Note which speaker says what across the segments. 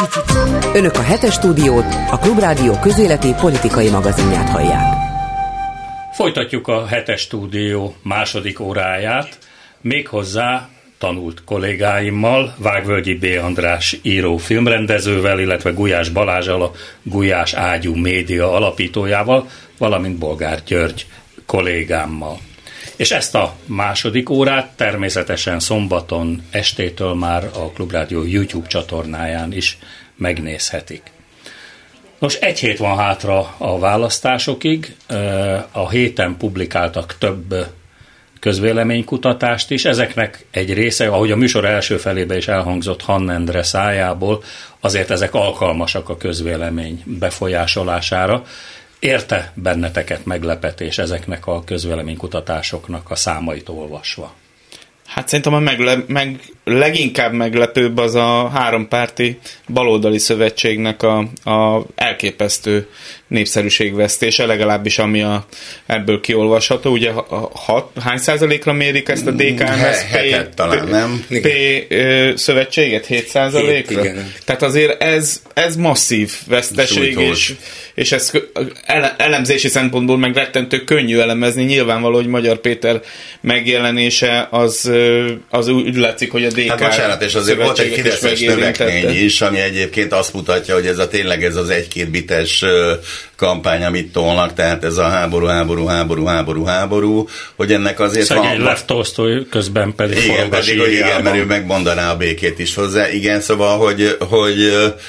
Speaker 1: Önök a Hetes Stúdiót, a Klubrádió közéleti politikai magazinját hallják.
Speaker 2: Folytatjuk a Hetes Stúdió második óráját, méghozzá tanult kollégáimmal, Vágvölgyi B. András író filmrendezővel, illetve Gulyás Balázsal, a Gulyás Ágyú média alapítójával, valamint Bolgár György kollégámmal. És ezt a második órát természetesen szombaton estétől már a Klubrádió YouTube csatornáján is megnézhetik. Nos, egy hét van hátra a választásokig, a héten publikáltak több közvéleménykutatást is, ezeknek egy része, ahogy a műsor első felében is elhangzott Hann Endre szájából, azért ezek alkalmasak a közvélemény befolyásolására. Érte benneteket meglepetés ezeknek a közvéleménykutatásoknak a számait olvasva?
Speaker 3: Hát szerintem leginkább meglepőbb az a hárompárti baloldali szövetségnek a elképesztő népszerűségvesztése, legalábbis ami ebből kiolvasható. Ugye hány százalékra mérik ezt a DK-hez?
Speaker 4: Talán, nem?
Speaker 3: P szövetséget? 7%-ra? Tehát azért ez masszív veszteség, és ez elemzési szempontból meg rettentő könnyű elemezni. Nyilvánvaló, hogy Magyar Péter megjelenése az úgy látszik, hogy a DK...
Speaker 4: Hát bocsánat, és azért volt egy fideszes növekmény is, ami egyébként azt mutatja, hogy tényleg ez az 1-2 bites kampány, amit tolnak, tehát ez a háború, hogy ennek azért
Speaker 2: van... Szegény Lev Tolsztoj közben pedig
Speaker 4: igen, mert ő megmondaná a békét is hozzá. Igen, szóval, hogy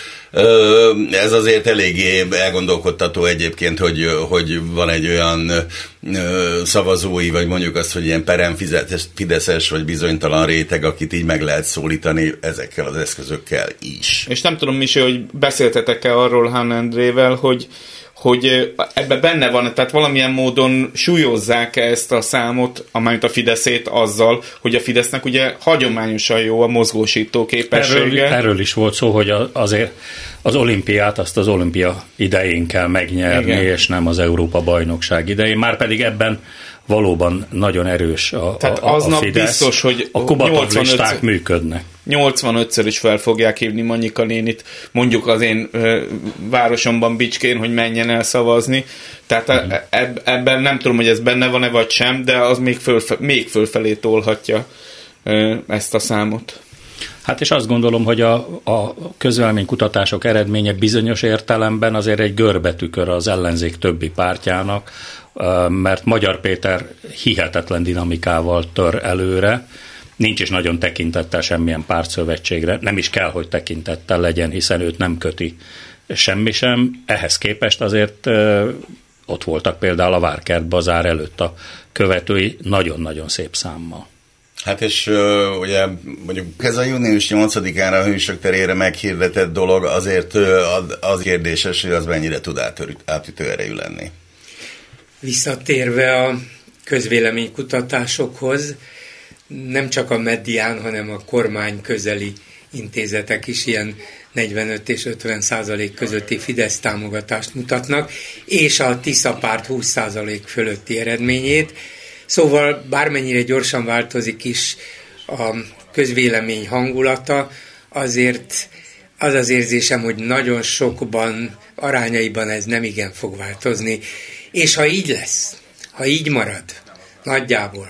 Speaker 4: ez azért eléggé elgondolkodtató egyébként, hogy van egy olyan szavazói, vagy mondjuk azt, hogy ilyen peremfideszes, vagy bizonytalan réteg, akit így meg lehet szólítani ezekkel az eszközökkel is.
Speaker 3: És nem tudom, Misi, hogy beszéltetek-e arról Hann Endrével, hogy ebben benne van, tehát valamilyen módon súlyozzák ezt a számot, amelyet a Fideszét azzal, hogy a Fidesznek ugye hagyományosan jó a mozgósító képessége.
Speaker 2: Erről is volt szó, hogy azért az olimpiát, azt az olimpia idején kell megnyerni, igen, és nem az Európa-bajnokság idején. Márpedig ebben valóban nagyon erős a Fidesz.
Speaker 3: Biztos, hogy
Speaker 2: a Kubatov listák működnek.
Speaker 3: 85-ször is fel fogják hívni Manyika nénit, mondjuk az én városomban Bicskén, hogy menjen el szavazni. Tehát ebben nem tudom, hogy ez benne van-e vagy sem, de az még fölfelé tolhatja ezt a számot.
Speaker 2: Hát és azt gondolom, hogy a közvéleménykutatások eredménye bizonyos értelemben azért egy görbetükör az ellenzék többi pártjának, mert Magyar Péter hihetetlen dinamikával tör előre, nincs is nagyon tekintettel semmilyen pártszövetségre, nem is kell, hogy tekintettel legyen, hiszen őt nem köti semmi sem. Ehhez képest azért ott voltak például a Várkert bazár előtt a követői nagyon-nagyon szép számmal.
Speaker 4: Hát és ugye mondjuk ez a június 8-ára a Hősök terére meghirdetett dolog azért az kérdéses, hogy az mennyire tud átütő erejű lenni.
Speaker 5: Visszatérve a közvéleménykutatásokhoz, nem csak a Medián, hanem a kormány közeli intézetek is ilyen 45 és 50% közötti Fidesz támogatást mutatnak, és a Tisza párt 20% fölötti eredményét. Szóval bármennyire gyorsan változik is a közvélemény hangulata, azért az az érzésem, hogy nagyon sokban, arányaiban ez nem igen fog változni. És ha így lesz, ha így marad, nagyjából,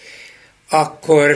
Speaker 5: akkor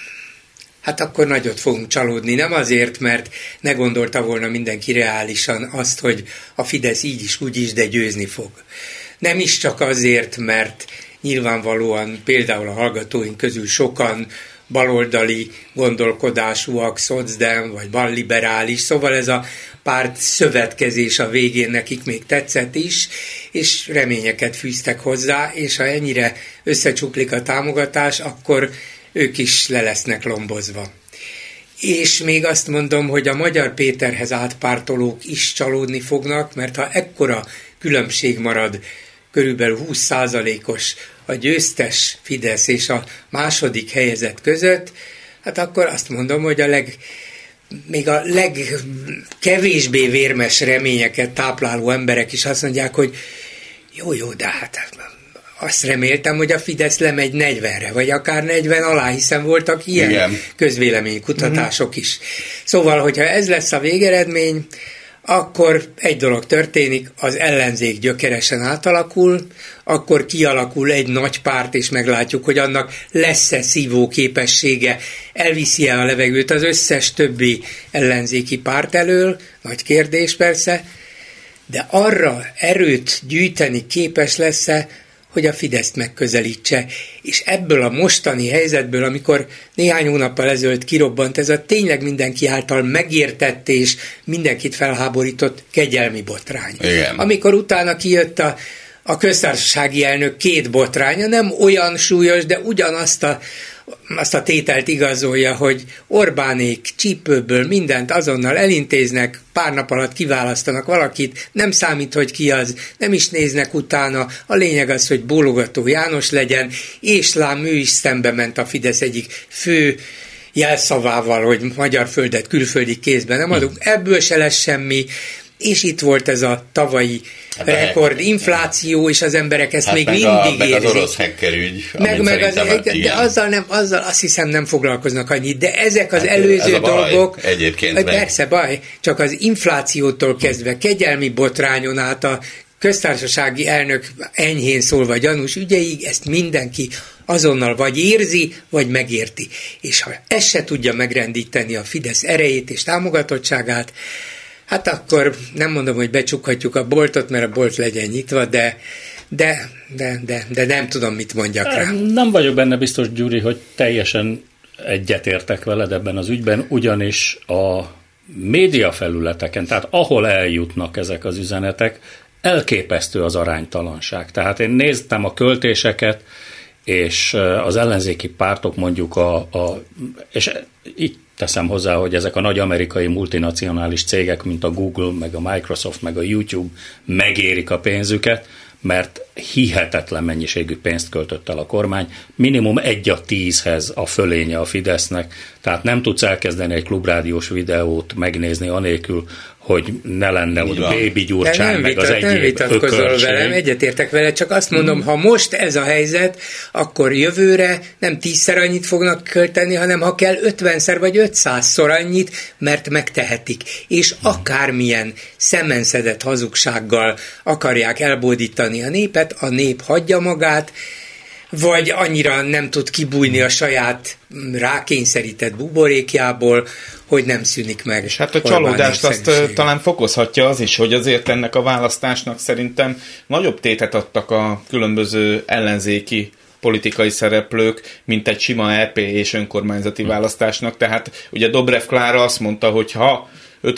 Speaker 5: nagyot fogunk csalódni. Nem azért, mert ne gondolta volna mindenki reálisan azt, hogy a Fidesz így is, úgy is, de győzni fog. Nem is csak azért, mert nyilvánvalóan például a hallgatóink közül sokan baloldali gondolkodásúak, szocdem vagy balliberális, szóval ez a párt szövetkezés a végén nekik még tetszett is, és reményeket fűztek hozzá, és ha ennyire összecsuklik a támogatás, akkor ők is le lesznek lombozva. És még azt mondom, hogy a Magyar Péterhez átpártolók is csalódni fognak, mert ha ekkora különbség marad, körülbelül 20%-os a győztes Fidesz és a második helyezett között, hát akkor azt mondom, hogy még a legkevésbé vérmes reményeket tápláló emberek is azt mondják, hogy jó, de hát azt reméltem, hogy a Fidesz lemegy 40-re, vagy akár 40 alá, hiszen voltak ilyen közvéleménykutatások is. Szóval, hogyha ez lesz a végeredmény, akkor egy dolog történik, az ellenzék gyökeresen átalakul, akkor kialakul egy nagy párt, és meglátjuk, hogy annak lesz-e szívó képessége, elviszi-e a levegőt az összes többi ellenzéki párt elől, nagy kérdés persze, de arra erőt gyűjteni képes lesz-e, hogy a Fideszt megközelítse. És ebből a mostani helyzetből, amikor néhány hónappal ezelőtt kirobbant ez a tényleg mindenki által megértett és mindenkit felháborított kegyelmi botrány.
Speaker 4: Igen.
Speaker 5: Amikor utána kijött a köztársasági elnök 2 botránya, nem olyan súlyos, de ugyanazt a tételt igazolja, hogy Orbánék csípőből mindent azonnal elintéznek, pár nap alatt kiválasztanak valakit, nem számít, hogy ki az, nem is néznek utána, a lényeg az, hogy bólogató János legyen, és lám ő is szembe ment a Fidesz egyik fő jelszavával, hogy magyar földet külföldi kézben nem adunk, ebből se lesz semmi, és itt volt ez a tavalyi rekordinfláció, és az emberek ezt még mindig érzik.
Speaker 4: Meg az orosz hackerügy.
Speaker 5: De azzal azt hiszem nem foglalkoznak annyit, de ezek az előző dolgok,
Speaker 4: egyébként
Speaker 5: persze baj, csak az inflációtól kezdve kegyelmi botrányon át a köztársasági elnök enyhén szólva gyanús ügyeig, ezt mindenki azonnal vagy érzi, vagy megérti. És ha ezt se tudja megrendíteni a Fidesz erejét és támogatottságát, hát akkor nem mondom, hogy becsukhatjuk a boltot, mert a bolt legyen nyitva, de nem tudom, mit mondjak rá.
Speaker 2: Nem vagyok benne biztos, Gyuri, hogy teljesen egyetértek veled ebben az ügyben, ugyanis a médiafelületeken, tehát ahol eljutnak ezek az üzenetek, elképesztő az aránytalanság. Tehát én néztem a költéseket, és az ellenzéki pártok mondjuk és itt teszem hozzá, hogy ezek a nagy amerikai multinacionális cégek, mint a Google, meg a Microsoft, meg a YouTube megérik a pénzüket, mert hihetetlen mennyiségű pénzt költött el a kormány, minimum 1/10 a fölénye a Fidesznek, tehát nem tudsz elkezdeni egy klubrádiós videót megnézni anélkül, hogy ne lenne ott Bébi Gyurcsány, meg az egyéb ökörség.
Speaker 5: Velem, egyetértek vele, csak azt mondom, ha most ez a helyzet, akkor jövőre nem 10-szer annyit fognak költeni, hanem ha kell 50-szer vagy 500-szor annyit, mert megtehetik. És akármilyen szemenszedett hazugsággal akarják elbódítani a népet, a nép hagyja magát, vagy annyira nem tud kibújni a saját rákényszerített buborékjából, hogy nem szűnik meg.
Speaker 3: És hát a csalódást azt talán fokozhatja az is, hogy azért ennek a választásnak szerintem nagyobb tétet adtak a különböző ellenzéki politikai szereplők, mint egy sima EP és önkormányzati választásnak. Tehát ugye Dobrev Klára azt mondta, hogy ha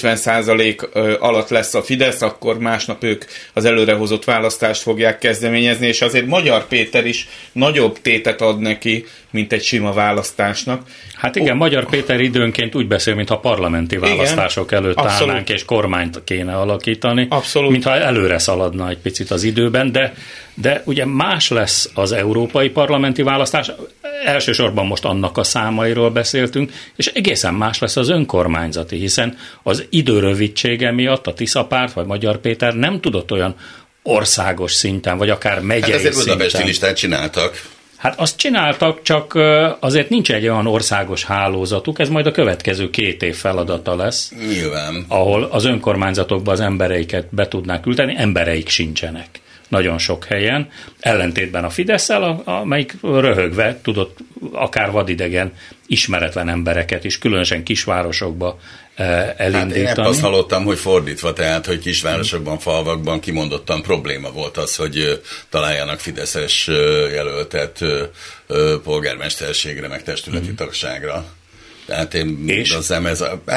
Speaker 3: 50% alatt lesz a Fidesz, akkor másnap ők az előrehozott választást fogják kezdeményezni, és azért Magyar Péter is nagyobb tétet ad neki, mint egy sima választásnak.
Speaker 2: Hát igen, Magyar Péter időnként úgy beszél, mintha parlamenti választások előtt állnánk, és kormányt kéne alakítani, mintha előre szaladna egy picit az időben, de ugye más lesz az európai parlamenti választás, elsősorban most annak a számairól beszéltünk, és egészen más lesz az önkormányzati, hiszen az idő rövidsége miatt a Tisza Párt vagy Magyar Péter nem tudott olyan országos szinten, vagy akár megyei
Speaker 4: ezért
Speaker 2: szinten.
Speaker 4: Budapesti listát csináltak.
Speaker 2: Hát azt csináltak, csak azért nincs egy olyan országos hálózatuk, ez majd a következő 2 év feladata lesz.
Speaker 4: Nyilván.
Speaker 2: Ahol az önkormányzatokba az embereiket be tudnák küldeni, embereik sincsenek nagyon sok helyen, ellentétben a Fidesszel, amelyik röhögve tudott akár vadidegen ismeretlen embereket is, különösen kisvárosokba elindítani.
Speaker 4: Hát én azt hallottam, hogy fordítva, tehát, hogy kisvárosokban, falvakban kimondottan probléma volt az, hogy találjanak fideszes jelöltet polgármesterségre, meg testületi tagságra. Tehát én azt hiszem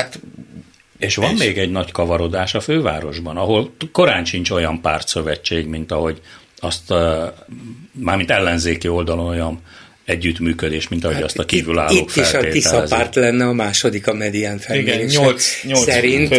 Speaker 2: és van még egy nagy kavarodás a fővárosban, ahol korán sincs olyan pártszövetség, mint ahogy azt, mármint ellenzéki oldalon olyan együttműködés, mint ahogy azt a kívülállók feltételezik.
Speaker 5: Itt is a Tisza Párt lenne a második a medián felmérés szerint,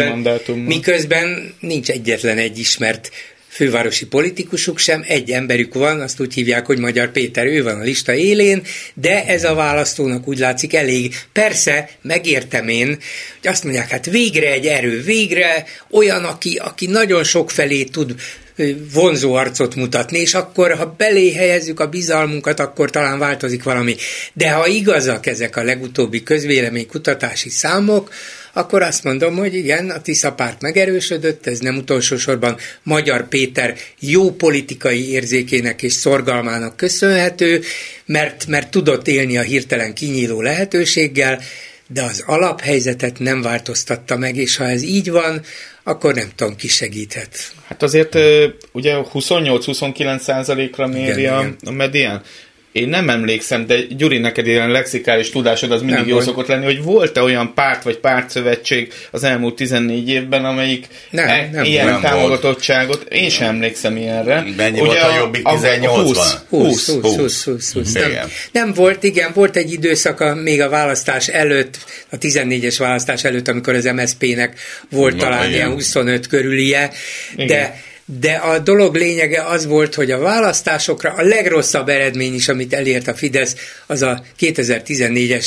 Speaker 5: miközben nincs egyetlen egy ismert fővárosi politikusuk sem, egy emberük van, azt úgy hívják, hogy Magyar Péter, ő van a lista élén, de ez a választónak úgy látszik elég. Persze, megértem én, hogy azt mondják, hát végre egy erő, végre olyan, aki nagyon sok felé tud vonzó arcot mutatni, és akkor, ha belé helyezzük a bizalmunkat, akkor talán változik valami. De ha igazak ezek a legutóbbi közvéleménykutatási számok, akkor azt mondom, hogy igen, a Tisza párt megerősödött, ez nem utolsó sorban Magyar Péter jó politikai érzékének és szorgalmának köszönhető, mert tudott élni a hirtelen kinyíló lehetőséggel, de az alaphelyzetet nem változtatta meg, és ha ez így van, akkor nem tudom, ki segíthet.
Speaker 3: Hát azért ugye 28-29%-ra méri a medián. Én nem emlékszem, de Gyuri, neked ilyen lexikális tudásod az mindig jó szokott lenni, hogy volt-e olyan párt vagy pártszövetség az elmúlt 14 évben, amelyik ilyen támogatottságot, én sem emlékszem ilyenre.
Speaker 4: Mennyi volt a Jobbik 18-ban?
Speaker 5: 20. Nem volt, igen, volt egy időszaka még a választás előtt, a 14-es választás előtt, amikor az MSZP-nek volt talán ilyen 25 körülie, de a dolog lényege az volt, hogy a választásokra a legrosszabb eredmény is, amit elért a Fidesz, az a 2014-es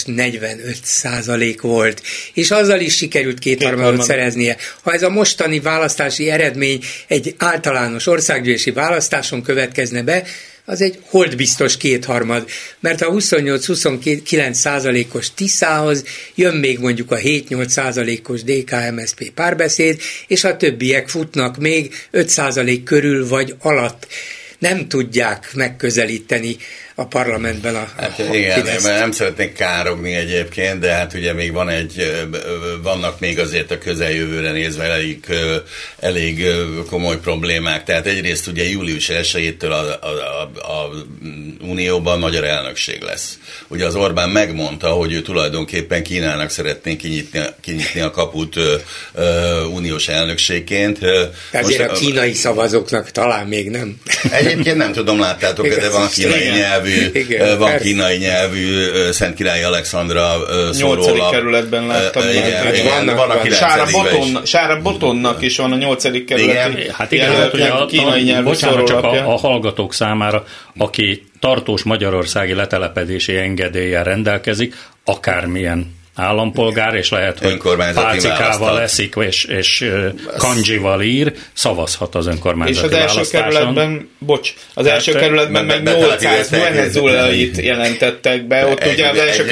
Speaker 5: 45% volt. És azzal is sikerült kétharmadot szereznie. Ha ez a mostani választási eredmény egy általános országgyűlési választáson következne be, az egy holdbiztos kétharmad, mert a 28-29%-os Tiszához jön még mondjuk a 7-8%-os DK-MSZP párbeszéd, és a többiek futnak még 5% körül vagy alatt. Nem tudják megközelíteni a parlamentben a
Speaker 4: igen, nem szeretnék károgni egyébként, de hát ugye még vannak még azért a közeljövőre nézve elég komoly problémák. Tehát egyrészt ugye július 1-től a Unióban magyar elnökség lesz. Ugye az Orbán megmondta, hogy ő tulajdonképpen Kínának szeretné kinyitni a kaput uniós elnökségként.
Speaker 5: Azért a kínai szavazóknak talán még nem.
Speaker 4: Egyébként nem tudom, láttátok, de van kínai nyelvű Szent Király Alexandra szórólap.
Speaker 3: 8. kerületben láttam.
Speaker 4: Van a 9.
Speaker 3: Sára Botonnak is van a 8. kerületi.
Speaker 2: Hát igen, kínai nyelvű szórólapja. A hallgatók számára, aki tartós magyarországi letelepedési engedéllyel rendelkezik, akármilyen állampolgár, és lehet, hogy pálcikával eszik, és kanjival ír, szavazhat az önkormányzati választáson. És az első kerületben meg 800 venezuelait jelentettek be, ott ugye az első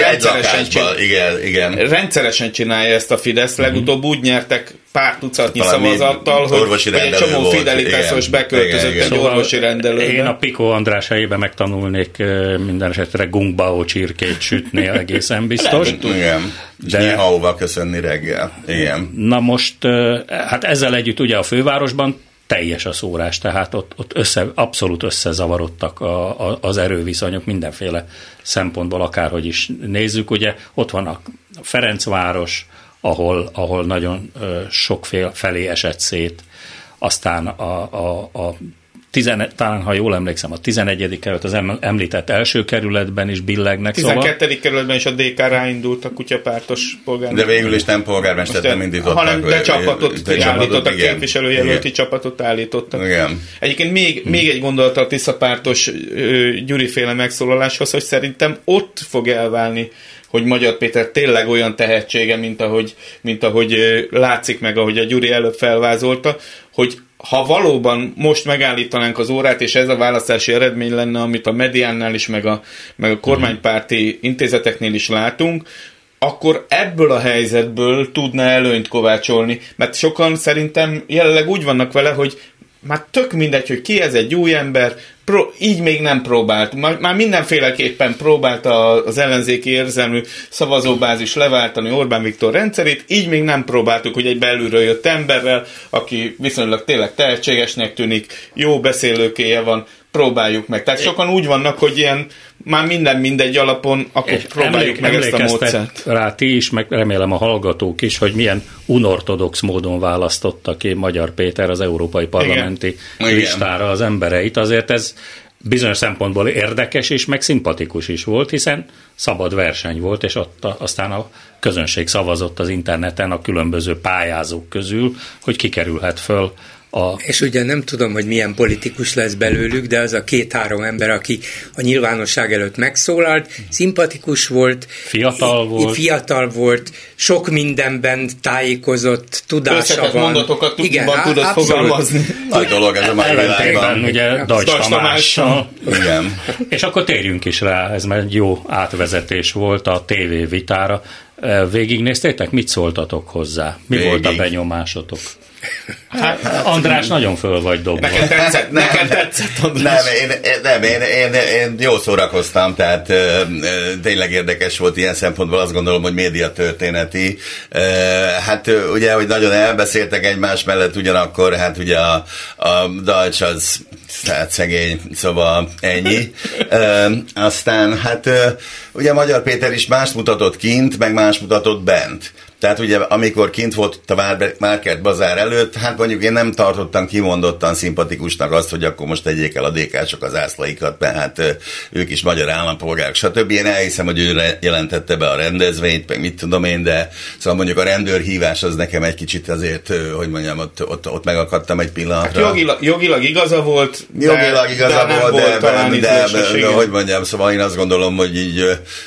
Speaker 2: kerületben rendszeresen csinálja ezt a Fidesz, legutóbb úgy nyertek pár tucatnyi szavazattal, hogy egy csomó fidelitásos beköltözött egy orvosi rendelőbe. Én a Piko András helyében megtanulnék minden esetre gungbao csirkét sütni, egészen biztos.
Speaker 4: Igen, Nyihauval köszönni reggel. Igen.
Speaker 2: Na most, hát ezzel együtt ugye a fővárosban teljes a szórás, tehát ott abszolút összezavarodtak az erőviszonyok mindenféle szempontból, akárhogy is nézzük. Ugye ott van a Ferencváros, ahol nagyon sok felé esett szét, aztán talán, ha jól emlékszem, a 11. kerület, az említett első kerületben is billegnek.
Speaker 3: 12. kerületben is a DK ráindult a kutyapártos polgármester.
Speaker 4: De végül is nem polgármestert nem indítottak.
Speaker 3: Hanem de csapatot állítottak, képviselőjelölti csapatot állítottak.
Speaker 4: Igen.
Speaker 3: Egyébként még egy gondolat a Tisza-pártos Gyuri-féle megszólaláshoz, hogy szerintem ott fog elválni, hogy Magyar Péter tényleg olyan tehetsége, mint ahogy látszik meg, ahogy a Gyuri előbb felvázolta, hogy ha valóban most megállítanánk az órát, és ez a választási eredmény lenne, amit a mediánnál is, meg a kormánypárti intézeteknél is látunk, akkor ebből a helyzetből tudna előnyt kovácsolni. Mert sokan szerintem jelenleg úgy vannak vele, hogy már tök mindegy, hogy ki ez egy új ember, így még nem próbált. Már mindenféleképpen próbálta az ellenzéki érzelmű szavazóbázis leváltani Orbán Viktor rendszerét, így még nem próbáltuk, hogy egy belülről jött emberrel, aki viszonylag tényleg tehetségesnek tűnik, jó beszélőkéje van, próbáljuk meg. Tehát sokan úgy vannak, hogy ilyen már minden mindegy alapon, akkor próbáljuk meg ezt a módszert.
Speaker 2: Rá ti is, meg remélem a hallgatók is, hogy milyen unortodox módon választotta ki Magyar Péter az európai parlamenti listára az embereit. Azért ez bizonyos szempontból érdekes és meg szimpatikus is volt, hiszen szabad verseny volt, és ott aztán a közönség szavazott az interneten a különböző pályázók közül, hogy kikerülhet föl
Speaker 5: És ugye nem tudom, hogy milyen politikus lesz belőlük, de az a 2-3 ember, aki a nyilvánosság előtt megszólalt, szimpatikus volt, fiatal volt, sok mindenben tájékozott, tudása van.
Speaker 3: Mondatokat tudott fogalmazni.
Speaker 4: Nagy dolog ez a mai világban.
Speaker 2: Ugye Deutsch Tamással.
Speaker 4: Igen.
Speaker 2: És akkor térjünk is rá, ez már egy jó átvezetés volt a TV vitára. Végignéztétek? Mit szóltatok hozzá? Mi volt a benyomásotok? Hát, András, nagyon föl vagy dobva.
Speaker 3: Nekem tetszett, András.
Speaker 4: Én jól szórakoztam, tehát tényleg érdekes volt ilyen szempontból, azt gondolom, hogy médiatörténeti. Hát ugye, hogy nagyon elbeszéltek egymás mellett, ugyanakkor hát ugye a Deutsch az hát szegény, szóval ennyi. Aztán hát ugye Magyar Péter is mást mutatott kint, meg más mutatott bent. Tehát ugye, amikor kint volt a Márkert bazár előtt, hát mondjuk én nem tartottam kimondottan szimpatikusnak azt, hogy akkor most tegyék el a DK-sok az ászlaikat, mert hát ők is magyar állampolgárok, stb. Én elhiszem, hogy ő jelentette be a rendezvényt, meg mit tudom én, de szóval mondjuk a rendőrhívás az nekem egy kicsit azért, hogy mondjam, ott megakadtam egy pillanatra.
Speaker 3: Hát jogilag igaza volt,
Speaker 4: de hogy mondjam, szóval én azt gondolom, hogy így...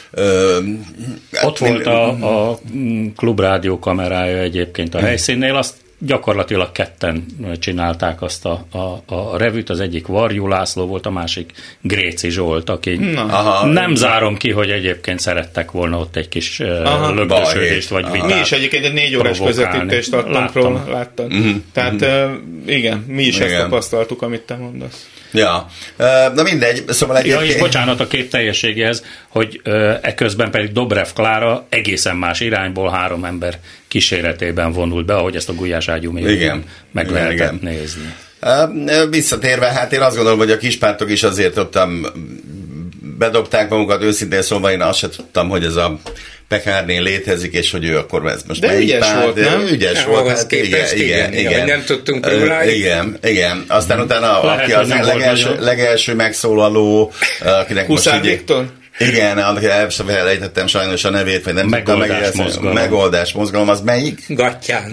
Speaker 2: ott volt a Klubrádió kamerája egyébként a helyszínnél, azt gyakorlatilag ketten csinálták azt a revűt, az egyik Varjú László volt, a másik Gréci Zsolt, aki nem zárom ki, hogy egyébként szerettek volna ott egy kis lögdösödést vagy vitát.
Speaker 3: Mi is egyébként egy 4 órás közvetítést adtunk róla, láttad. Tehát igen, mi is ezt tapasztaltuk, amit te mondasz.
Speaker 4: Ja, na mindegy, szóval egyébként...
Speaker 2: Ja, és bocsánat a kép teljességéhez, hogy eközben pedig Dobrev Klára egészen más irányból 3 ember kíséretében vonult be, ahogy ezt a Gulyás Ágyú médiában meg lehetett nézni.
Speaker 4: Visszatérve, hát én azt gondolom, hogy a kispártok is azért ott bedobták magukat, őszintén szóval én azt sem tudtam, hogy ez a Pekárné létezik, és hogy ő akkor ez most
Speaker 3: de ügyes párt, volt, nem?
Speaker 4: Ügyes volt, hát
Speaker 5: igen. Nem tudtunk róla.
Speaker 4: Igen. Aztán utána, aki az legelső megszólaló, akinek most így... Igen, elfelejtettem sajnos a nevét, vagy nem Megoldás mozgalom, az melyik?
Speaker 5: Gatyán.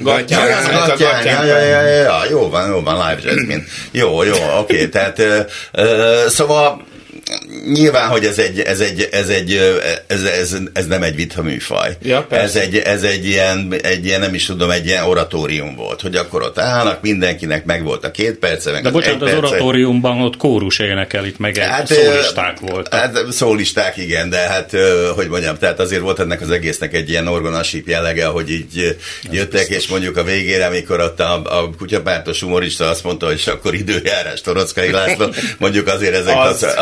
Speaker 4: Ja, jó van, Live Jasmine. Jó, oké, tehát szóval nyilván, hogy ez nem egy vita műfaj.
Speaker 3: Ja,
Speaker 4: ez egy ilyen, nem is tudom, egy ilyen oratórium volt, hogy akkor ott állnak, mindenkinek meg volt a 2 perce, meg
Speaker 2: de bocsánat, az oratóriumban ott kórus énekel, itt meg szólisták voltak.
Speaker 4: Hát szólisták, igen, de hát, hogy mondjam, tehát azért volt ennek az egésznek egy ilyen orgonasíp jellege, hogy így jöttek, és mondjuk a végére, amikor ott a kutyapártos humorista azt mondta, hogy akkor időjárás Torockai László, mondjuk azért ezek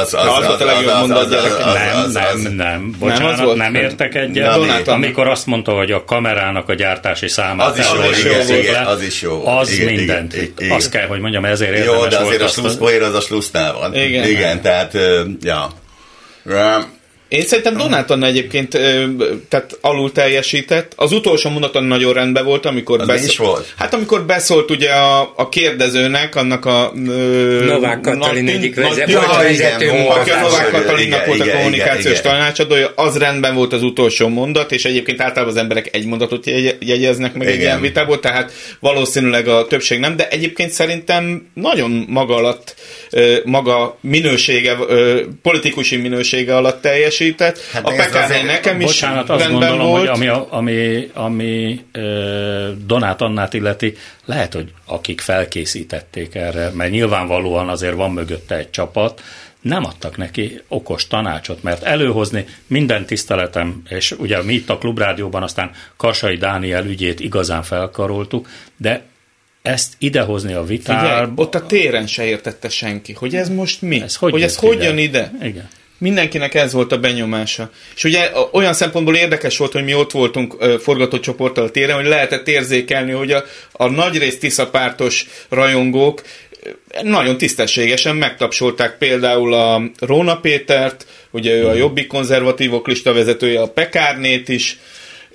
Speaker 2: nem, bocsánat, nem értek egyet. Amikor azt mondta, hogy a kamerának a gyártási számát
Speaker 4: az is jó.
Speaker 2: Az mindent vitt. Azt kell, hogy mondjam, ezért érdemes volt.
Speaker 4: Jó, de azért a slusszpoér az a slusznál van. Igen, tehát, ja.
Speaker 3: Én szerintem Donát Anna egyébként tehát alul teljesített. Az utolsó mondaton nagyon rendben volt, amikor
Speaker 4: volt?
Speaker 3: Hát amikor beszólt ugye a kérdezőnek, annak a
Speaker 5: Novák Katalin egyik vezető
Speaker 3: aki a Novák Katalinnak volt a kommunikációs tanácsadója, az rendben volt az utolsó mondat, és egyébként általában az emberek egy mondatot jegyeznek meg egy ilyen vitából, tehát valószínűleg a többség nem, de egyébként szerintem nagyon maga minősége, politikusi minősége alatt teljesít. Hát a Pekárné nekem is
Speaker 2: bocsánat, azt gondolom, volt. Hogy ami Donát Annát illeti, lehet, hogy akik felkészítették erre, mert nyilvánvalóan azért van mögötte egy csapat, nem adtak neki okos tanácsot, mert előhozni minden tiszteletem, és ugye mi itt a Klubrádióban aztán Kassai Dániel ügyét igazán felkaroltuk, de ezt idehozni a vitára...
Speaker 3: Figyelj, ott a téren se értette senki, hogy ez most mi? Hogy ez hogy jön ide?
Speaker 2: Igen.
Speaker 3: Mindenkinek ez volt a benyomása. És ugye olyan szempontból érdekes volt, hogy mi ott voltunk forgatócsoporttal a téren, hogy lehetett érzékelni, hogy a nagyrészt Tisza-pártos rajongók nagyon tisztességesen megtapsolták például a Róna Pétert, ugye ő a Jobbik konzervatívok listavezetője, a Pekárnét is,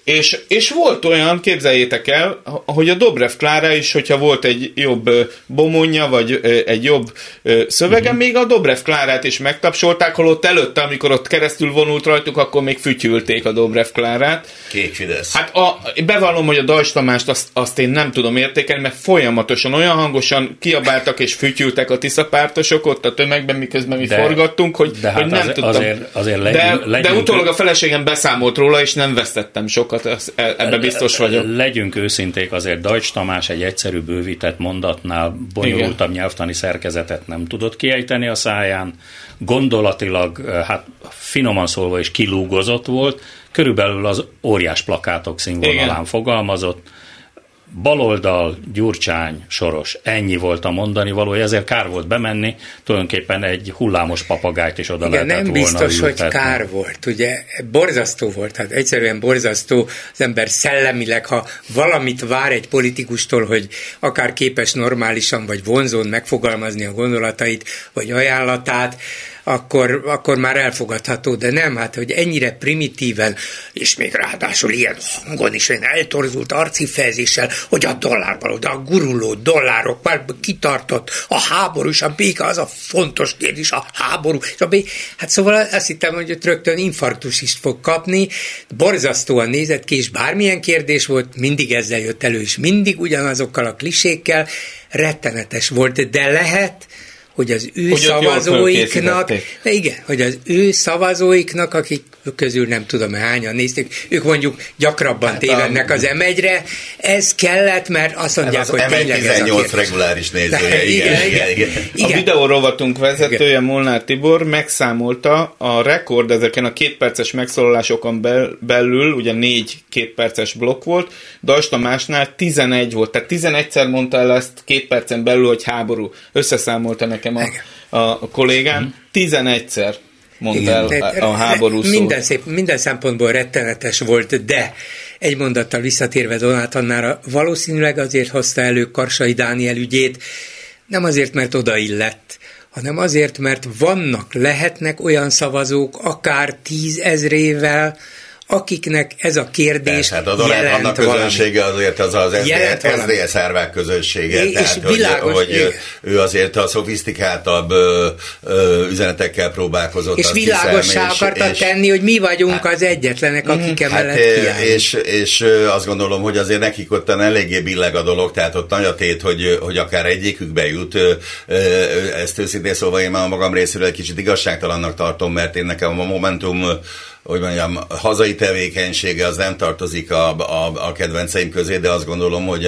Speaker 3: És volt olyan, képzeljétek el, hogy a Dobrev Klára is, hogyha volt egy jobb bomonja, vagy egy jobb szövege, még a Dobrev Klárát is megtapsolták, holott előtte, amikor ott keresztül vonult rajtuk, akkor még fütyülték a Dobrev Klárát.
Speaker 4: Kék Fidesz.
Speaker 3: Hát bevallom, hogy a Deutsch Tamást azt én nem tudom értékelni, mert folyamatosan olyan hangosan kiabáltak és fütyültek a tiszapártosok ott a tömegben, miközben mi forgattunk, hogy
Speaker 2: hát
Speaker 3: nem tudtam.
Speaker 2: Azért
Speaker 3: de utólag a feleségem beszámolt róla, és nem vesztettem sokat. Ebben biztos vagyok.
Speaker 2: Legyünk őszinték, azért Deutsch Tamás egy egyszerű bővített mondatnál bonyolultabb nyelvtani szerkezetet nem tudott kiejteni a száján. Gondolatilag, hát finoman szólva is kilúgozott volt, körülbelül az óriás plakátok színvonalán fogalmazott. Baloldal, Gyurcsány, Soros. Ennyi volt a mondani valója, ezért kár volt bemenni, tulajdonképpen egy hullámos papagájt is oda lehetett volna
Speaker 5: nem biztos,
Speaker 2: ültetni.
Speaker 5: hogy kár volt, ugye borzasztó volt, hát egyszerűen borzasztó az ember szellemileg, ha valamit vár egy politikustól, hogy akár képes normálisan vagy vonzón megfogalmazni a gondolatait, vagy ajánlatát, akkor már elfogadható, de nem, hát, hogy ennyire primitíven, és még ráadásul ilyen hangon is, olyan eltorzult arcifejezéssel, hogy a dollárbalóda, a guruló dollárok, már kitartott, a háború és a béke, az a fontos kérdés, a háború és a béke. Hát szóval azt hittem, hogy ott rögtön infarktus is fog kapni, borzasztóan nézett ki, és bármilyen kérdés volt, mindig ezzel jött elő, és mindig ugyanazokkal a klisékkel, rettenetes volt, de lehet, hogy az ő szavazóiknak, hogy az ő szavazóiknak, akik közül nem tudom hányan nézték, ők mondjuk gyakrabban tévednek az M1-re, ez kellett, mert azt mondják, hogy tényleg ez a
Speaker 4: 18 reguláris nézője, igen.
Speaker 3: A videórovatunk vezetője, Molnár Tibor megszámolta a rekord ezeken a 2 perces megszólalásokon belül, ugye 4 2 perces blokk volt, Deutsch Tamásnál 11 volt, tehát 11-szer mondta el ezt 2 percen belül, hogy háború. Összeszámolta nekem a kollégám, 11-szer mondta el a háború szót.
Speaker 5: Minden szempontból rettenetes volt, de egy mondattal visszatérve Donát Annára, valószínűleg azért hozta elő Karsai Dániel ügyét, nem azért, mert odaillett, hanem azért, mert lehetnek olyan szavazók, akár 10 000-ével, akiknek ez a kérdés
Speaker 4: hát a Donát Anna közönsége azért az SZDSZ árvák közönsége, tehát hogy ő azért a szofisztikáltabb üzenetekkel próbálkozott.
Speaker 5: És világossá akarta tenni, hogy mi vagyunk az egyetlenek, akik emellett kiállnak.
Speaker 4: És azt gondolom, hogy azért nekik ott eléggé billeg a dolog, tehát ott nagy a tét, hogy akár egyikük bejut. Ezt őszintén szóval én a magam részéről egy kicsit igazságtalannak tartom, mert én nekem a Momentum, hogy mondjam, hazai tevékenysége az nem tartozik a kedvenceim közé, de azt gondolom, hogy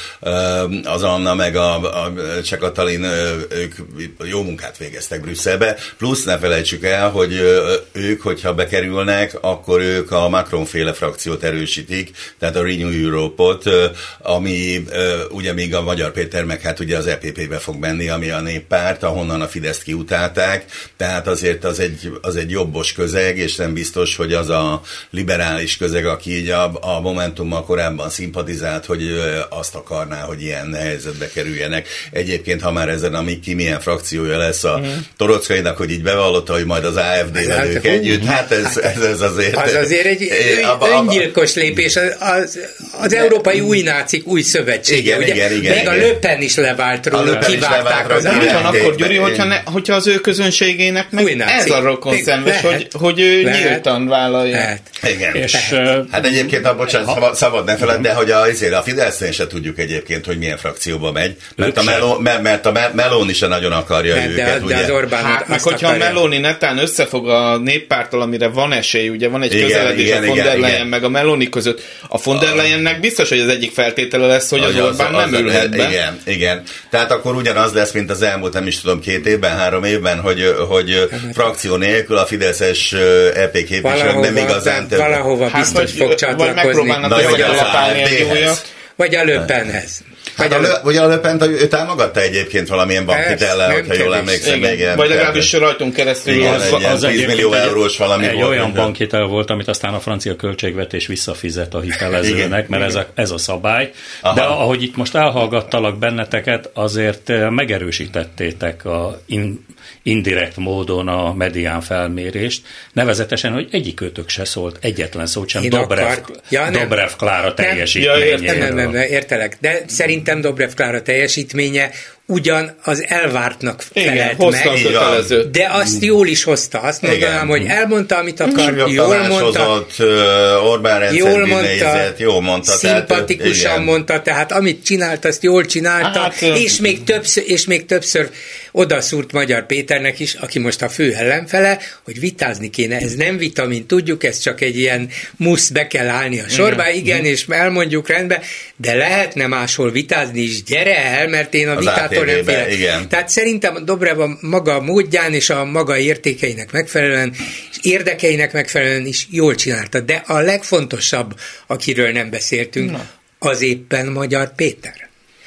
Speaker 4: az Anna meg a Cseh Katalin, ők jó munkát végeztek Brüsszelbe, plusz ne felejtsük el, hogy ők, hogyha bekerülnek, akkor ők a Macron-féle frakciót erősítik, tehát a Renew Europe-ot, ami ugye még a Magyar Péter meg hát ugye az EPP-be fog menni, ami a Néppárt, ahonnan a Fideszt kiutálták, tehát azért az egy jobbos közeg, és nem biztos, hogy az a liberális közeg, aki így a Momentummal korábban szimpatizált, hogy azt akarná, hogy ilyen helyzetbe kerüljenek. Egyébként, ha már ezen a Miki milyen frakciója lesz a Torockainak, hogy így bevallotta, hogy majd az AfD-vel ők együtt, hát ez azért...
Speaker 5: Az azért egy öngyilkos lépés, az Európai Új Nácik új szövetsége.
Speaker 4: Igen.
Speaker 5: Még a Le Pen is levált róla, kivágták az
Speaker 3: AfD-t. Van akkor, Gyuri, hogyha az ő közönségének meg ez a rokonszenves, hogy ő nyíltan vállalja.
Speaker 4: Igen. És, hát egyébként, bocsánat, szabad ne feled, de hogy a Fidesznél se tudjuk egyébként, hogy milyen frakcióba megy, mert a Meloni se nagyon akarja őket.
Speaker 5: De az Orbán
Speaker 3: meg hogyha a Meloni netán összefog a Néppárttal, amire van esély, ugye van egy közeledés a von der Leyen meg a Meloni között. A von der Leyennek biztos, hogy az egyik feltétele lesz, hogy az Orbán nem ülhet be.
Speaker 4: Igen. Tehát akkor ugyanaz lesz, mint az elmúlt, nem is tudom, 2 évben, 3 évben, hogy frakció nélkül a fideszes EP képviselők nem igazán több.
Speaker 5: Valahova biztos fog csatlakozni.
Speaker 3: Vagy megpróbálnak
Speaker 5: vagy a Le Penhez.
Speaker 4: Ugye a Le Pen ő támogatta egyébként valamilyen bankhitellel, hogyha jól emlékszem.
Speaker 3: Vagy legalábbis rajtunk keresztül.
Speaker 4: Igen, az 10 millió eurós valami
Speaker 2: egy
Speaker 4: volt.
Speaker 2: Olyan bankhitel volt, amit aztán a francia költségvetés visszafizet a hitelezőnek, mert ez a szabály. Aha. De ahogy itt most elhallgattalak benneteket, azért megerősítettétek a indirekt módon a medián felmérést, nevezetesen, hogy egyikőtök se szólt egyetlen szót sem Dobrev Klára teljesítményéről.
Speaker 5: Nem, értelek. De szerintem Dobrev Klára teljesítménye ugyan az elvártnak felelt meg, de azt jól is hozta. Azt mondanám, hogy elmondta, amit akart, jól mondta,
Speaker 4: Orbán rendszer bűnézett, jól mondta.
Speaker 5: Szimpatikusan mondta, tehát amit csinált, azt jól csinálta, és még többször odaszúrt Magyar Péternek is, aki most a fő ellenfele, hogy vitázni kéne. Ez nem vita, mint tudjuk, ez csak egy ilyen musz, be kell állni a sorba, igen, és elmondjuk rendben, de lehetne máshol vitázni is, gyere el, mert én a vitától nem félek. Tehát szerintem a Dobrev a maga módján és a maga értékeinek megfelelően, és érdekeinek megfelelően is jól csinálta. De a legfontosabb, akiről nem beszéltünk, az éppen Magyar Péter,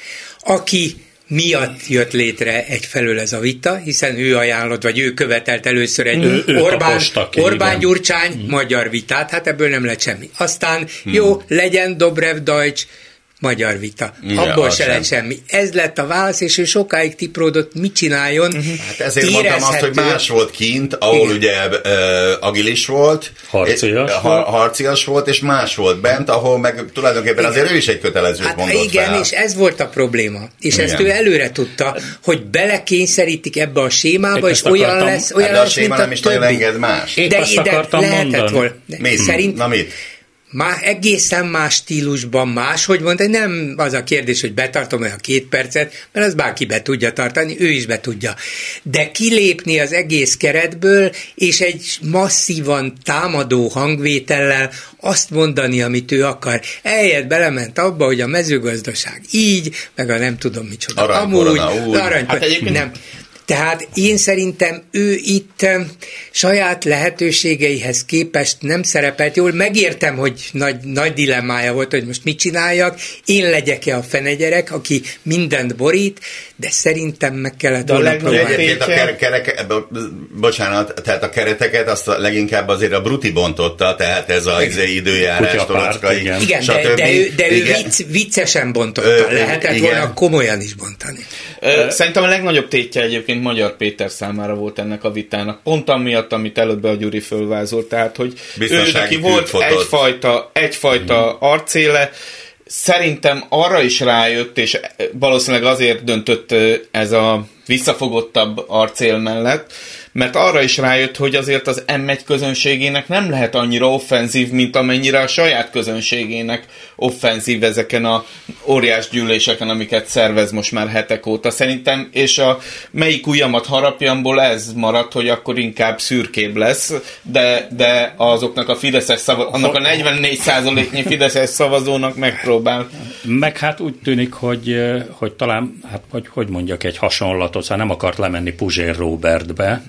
Speaker 5: aki miatt jött létre egyfelől ez a vita, hiszen ő ajánlott, vagy ő követelt először egy Orbán-Gyurcsány magyar vitát, hát ebből nem lett semmi. Aztán jó, legyen Dobrev-Deutsch magyar vita. Abból se lett semmi. Ez lett a válasz, és ő sokáig tipródott, mit csináljon.
Speaker 4: Hát ezért mondtam azt, hogy más volt kint, ahol ugye agilis volt, harcias volt, és más volt bent, ahol meg tulajdonképpen azért ő is egy kötelezőt mondott fel.
Speaker 5: És ez volt a probléma. És ezt ő előre tudta, hogy belekényszerítik ebbe a sémába, és olyan lesz,
Speaker 4: mint a séma nem is nagyon enged más.
Speaker 2: Épp azt akartam mondani.
Speaker 5: Szerintem már egészen más stílusban, máshogy mondta, nem az a kérdés, hogy betartom-e a 2 percet, mert az bárki be tudja tartani, ő is be tudja. De kilépni az egész keretből, és egy masszívan támadó hangvétellel azt mondani, amit ő akar. Eljött, belement abba, hogy a mezőgazdaság így, meg a nem tudom micsoda. Aranykorona. Hát nem. Tehát én szerintem ő itt saját lehetőségeihez képest nem szerepelt jól. Megértem, hogy nagy dilemmája volt, hogy most mit csináljak. Én legyek-e a fenegyerek, aki mindent borít, de szerintem meg kellett volna próbálni.
Speaker 4: Tehát a kereteket azt leginkább azért a Bruti bontotta, tehát ez az időjárás, Torockai.
Speaker 5: Igen, de ő viccesen bontotta. Lehetett volna komolyan is bontani.
Speaker 3: Szerintem a legnagyobb tétje egyébként Magyar Péter számára volt ennek a vitának. Pont amiatt, amit előbb a Gyuri fölvázolt, tehát, hogy ő neki volt egyfajta arcéle, szerintem arra is rájött, és valószínűleg azért döntött ez a visszafogottabb arcél mellett, mert arra is rájött, hogy azért az M1 közönségének nem lehet annyira offenzív, mint amennyire a saját közönségének offenzív ezeken a óriás gyűléseken, amiket szervez most már hetek óta. Szerintem, és a melyik ujjamat harapjamból ez maradt, hogy akkor inkább szürkébb lesz, de azoknak a fideszes annak a 44%-nyi fideszes szavazónak megpróbál.
Speaker 2: Meg hát úgy tűnik, hogy talán, hát hogy mondjak egy hasonlatot, szóval nem akart lemenni Puzsér Róbertbe,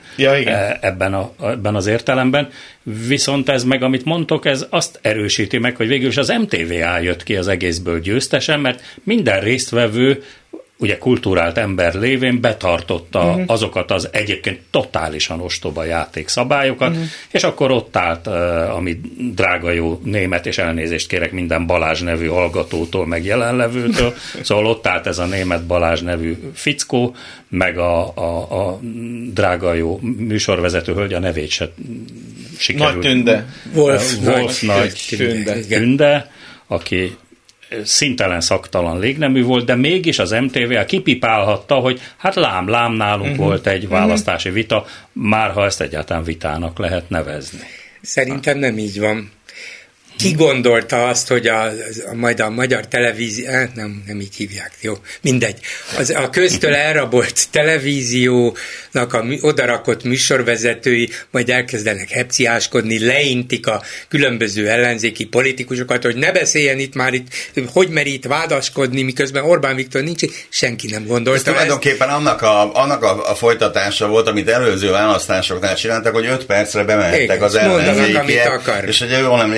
Speaker 2: ebben az értelemben. Viszont ez meg, amit mondtok, ez azt erősíti meg, hogy végül is az MTVA jött ki az egészből győztesen, mert minden résztvevő, ugye kulturált ember lévén betartotta azokat az egyébként totálisan ostoba játékszabályokat, és akkor ott állt, ami drága jó német, és elnézést kérek minden Balázs nevű hallgatótól, meg jelenlevőtől, szóval ott állt ez a német Balázs nevű fickó, meg a drága jó műsorvezető hölgy, a nevét se sikerült.
Speaker 3: Nagy Tünde.
Speaker 2: Wolf Nagy Tünde, aki szintelen, szaktalan légnemű volt, de mégis az MTV kipipálhatta, hogy hát lám nálunk volt egy választási vita, már ha ezt egyáltalán vitának lehet nevezni.
Speaker 5: Szerintem nem így van. Ki gondolta azt, hogy majd a magyar televízió, nem így hívják, jó, mindegy. A köztől elrabolt televíziónak a odarakott műsorvezetői majd elkezdenek hepciáskodni, leintik a különböző ellenzéki politikusokat, hogy ne beszéljen itt már, hogy merít vádaskodni, miközben Orbán Viktor nincs, senki nem gondolta. Ez
Speaker 4: tulajdonképpen annak a folytatása volt, amit előző választásoknál csináltak, hogy 5 percre bementek az ellenzékiek, és hogy jól emlékszem, a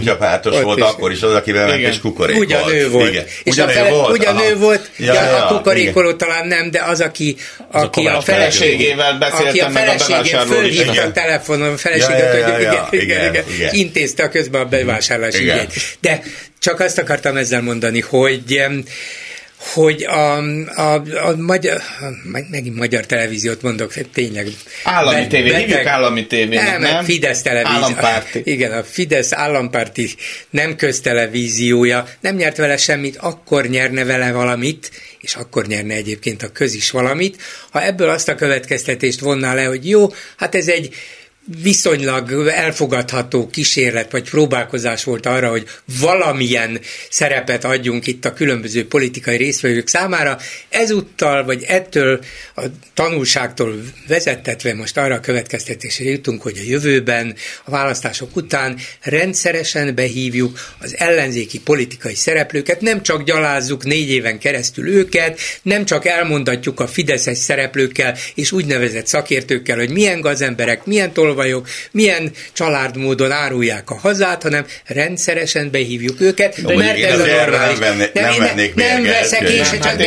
Speaker 4: kutyapártos volt akkor is az, akivel ment és kukorékolt.
Speaker 5: Ugyanő volt. Igen. És ugyanő volt, a kukorékoló talán nem, de az, aki a feleségével beszéltem meg a bevásárló fölhívta a telefonon a feleséget, hogy igen, intézte a közben a bevásárlás ügyét. De csak azt akartam ezzel mondani, hogy a magyar, megint magyar televíziót mondok, tényleg.
Speaker 3: Állami tévé, hívjuk állami tévének, nem?
Speaker 5: Fidesz televízió.
Speaker 3: Állampárti.
Speaker 5: Igen, a Fidesz állampárti nem köztelevíziója, nem nyert vele semmit, akkor nyerne vele valamit, és akkor nyerne egyébként a köz is valamit, ha ebből azt a következtetést vonná le, hogy jó, hát ez egy viszonylag elfogadható kísérlet vagy próbálkozás volt arra, hogy valamilyen szerepet adjunk itt a különböző politikai résztvevők számára. Ezúttal, vagy ettől a tanulságtól vezettetve most arra a következtetésre jutunk, hogy a jövőben, a választások után rendszeresen behívjuk az ellenzéki politikai szereplőket, nem csak gyalázzuk 4 éven keresztül őket, nem csak elmondatjuk a fideszes szereplőkkel és úgynevezett szakértőkkel, hogy milyen gazemberek, milyen tolvajok, milyen családmódon árulják a hazát, hanem rendszeresen behívjuk őket,
Speaker 4: jó, mert ez a normális. Nem
Speaker 5: veszek én se, csak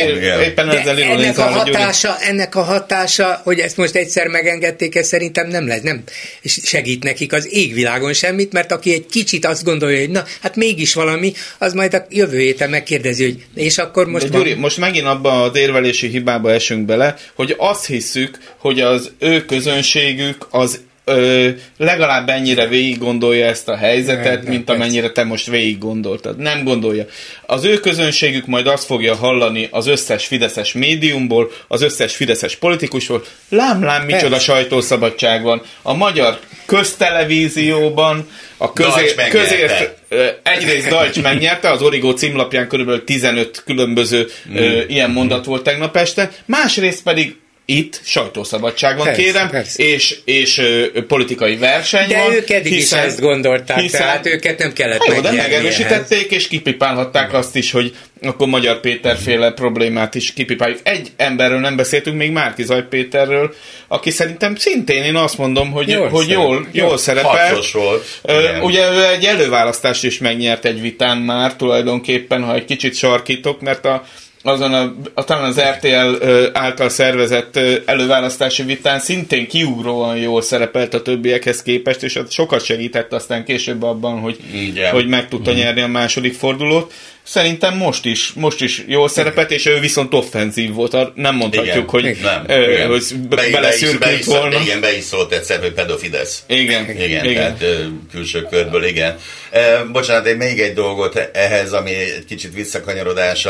Speaker 5: ennek a hatása, hogy ezt most egyszer megengedték, ez szerintem nem lesz, nem segít nekik az égvilágon semmit, mert aki egy kicsit azt gondolja, hogy na, hát mégis valami, az majd a jövő héten megkérdezi, hogy és akkor most
Speaker 3: Gyuri, most megint abba az érvelési hibába esünk bele, hogy azt hiszük, hogy az ő közönségük az legalább ennyire végig gondolja ezt a helyzetet, mint amennyire te most végig gondoltad. Nem gondolja. Az ő közönségük majd azt fogja hallani az összes fideszes médiumból, az összes fideszes politikusból, lám, micsoda sajtószabadság van. A magyar köztelevízióban, a közért egyrészt Deutsch megnyerte, az Origo címlapján körülbelül 15 különböző ilyen mondat volt tegnap este, másrészt pedig itt sajtószabadság van, kérem, és politikai verseny van.
Speaker 5: De ők eddig is ezt gondolták, tehát őket nem kellett megnyerni.
Speaker 3: De megerősítették, és kipipálhatták azt is, hogy akkor Magyar Péter-féle problémát is kipipáljuk. Egy emberről nem beszéltünk, még Márki-Zay Péterről, aki szerintem szintén én azt mondom, hogy jól szerepel. Ugye ő egy előválasztást is megnyert egy vitán már tulajdonképpen, ha egy kicsit sarkítok, mert talán az RTL által szervezett előválasztási vitán szintén kiugróan jól szerepelt a többiekhez képest, és sokat segített aztán később abban, hogy meg tudta nyerni a második fordulót. Szerintem most is jól szerepelt, és ő viszont offenzív volt. Nem mondhatjuk, hogy beleszürkült volna.
Speaker 4: Igen, be is szólt egyszer, hogy pedofidesz.
Speaker 3: Igen.
Speaker 4: Tehát külső körből, igen. Bocsánat, én még egy dolgot ehhez, ami egy kicsit visszakanyarodás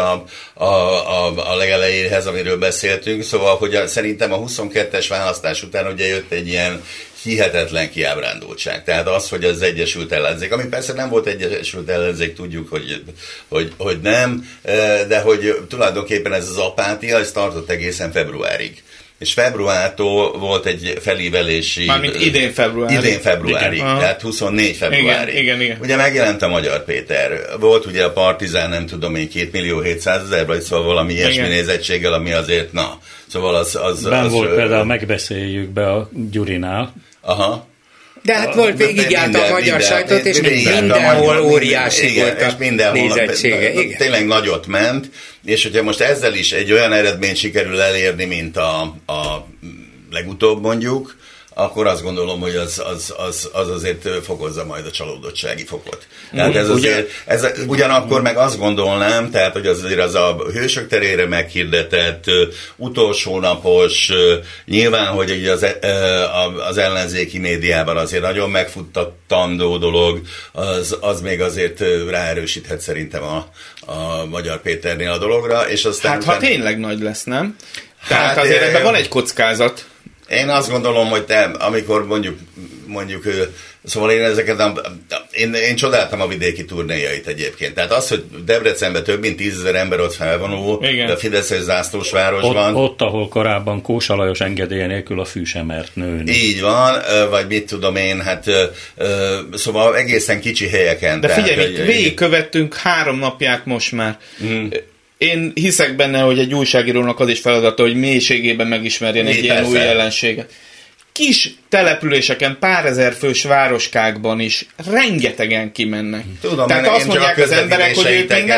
Speaker 4: a legelejéhez, amiről beszéltünk. Szóval, hogy szerintem a 22-es választás után ugye jött egy ilyen hihetetlen kiábrándultság. Tehát az, hogy az Egyesült Ellenzék, ami persze nem volt Egyesült Ellenzék, tudjuk, hogy nem, de hogy tulajdonképpen ez az apátia, ez tartott egészen februárig. És februártól volt egy felívelési...
Speaker 3: Mármint idén februárig.
Speaker 4: Tehát 24 februárig.
Speaker 3: Igen.
Speaker 4: Ugye megjelent a Magyar Péter. Volt ugye a Partizán, nem tudom én, 2.700.000, vagy szóval valami ilyesmi nézettséggel, ami azért, na. Szóval az
Speaker 2: volt például, megbeszéljük be a Gyurinál.
Speaker 4: Aha.
Speaker 5: De hát volt végigjárt a magyar sajtót, és mindenhol óriási volt a nézettsége.
Speaker 4: Tényleg nagyot ment, és hogyha most ezzel is egy olyan eredményt sikerül elérni, mint a legutóbb mondjuk, akkor azt gondolom, hogy az azért fokozza majd a csalódottsági fokot. Tehát ugyanakkor meg azt gondolnám, tehát, hogy azért az a Hősök terére meghirdetett, utolsó napos, nyilván, hogy ugye az ellenzéki médiában azért nagyon megfuttatandó dolog, az még azért ráerősíthet szerintem a Magyar Péternél a dologra. És aztán
Speaker 3: hát ha tényleg nagy lesz, nem? Tehát azért ebben van egy kockázat.
Speaker 4: Én azt gondolom, hogy te, amikor mondjuk szóval én ezeket én csodáltam a vidéki turnéjait egyébként. Tehát az, hogy Debrecenben több mint 10 000 ember ott felvonul, de a fideszes zászlósvárosban.
Speaker 2: Ott, ahol korábban Kósa Lajos engedélye nélkül a fű sem mert nőni.
Speaker 4: Így van, vagy mit tudom én, hát szóval egészen kicsi helyeken.
Speaker 3: De figyelj, végigkövettünk 3 napját most már. Én hiszek benne, hogy egy újságírónak az is feladata, hogy mélységében megismerjen egy ilyen új jelenséget. kis településeken, pár ezer fős városkákban is rengetegen kimennek.
Speaker 4: Tudom,
Speaker 3: tehát azt mondják az emberek, hogy ők még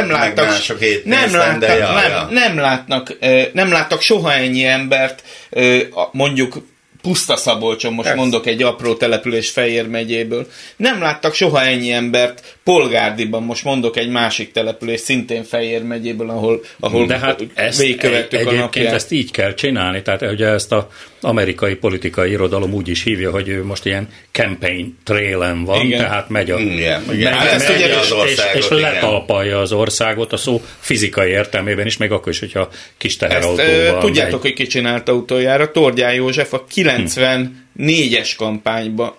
Speaker 3: nem láttak soha ennyi embert, mondjuk Puszta Szabolcson, most mondok egy apró település Fejér megyéből. Nem láttak soha ennyi embert Polgárdiban, most mondok egy másik település, szintén Fejér megyéből, ahol
Speaker 2: de hát végigkövettük a napját. Ezt így kell csinálni, tehát ugye ezt az amerikai politikai irodalom úgy is hívja, hogy ő most ilyen campaign trailen van, igen. Tehát megy az országot, és letalpalja az országot a szó fizikai értelmében is, még akkor is, hogyha kis teherautóval
Speaker 3: tudjátok, hogy ki csinálta utoljára? Tordján József a 94-es kampányban,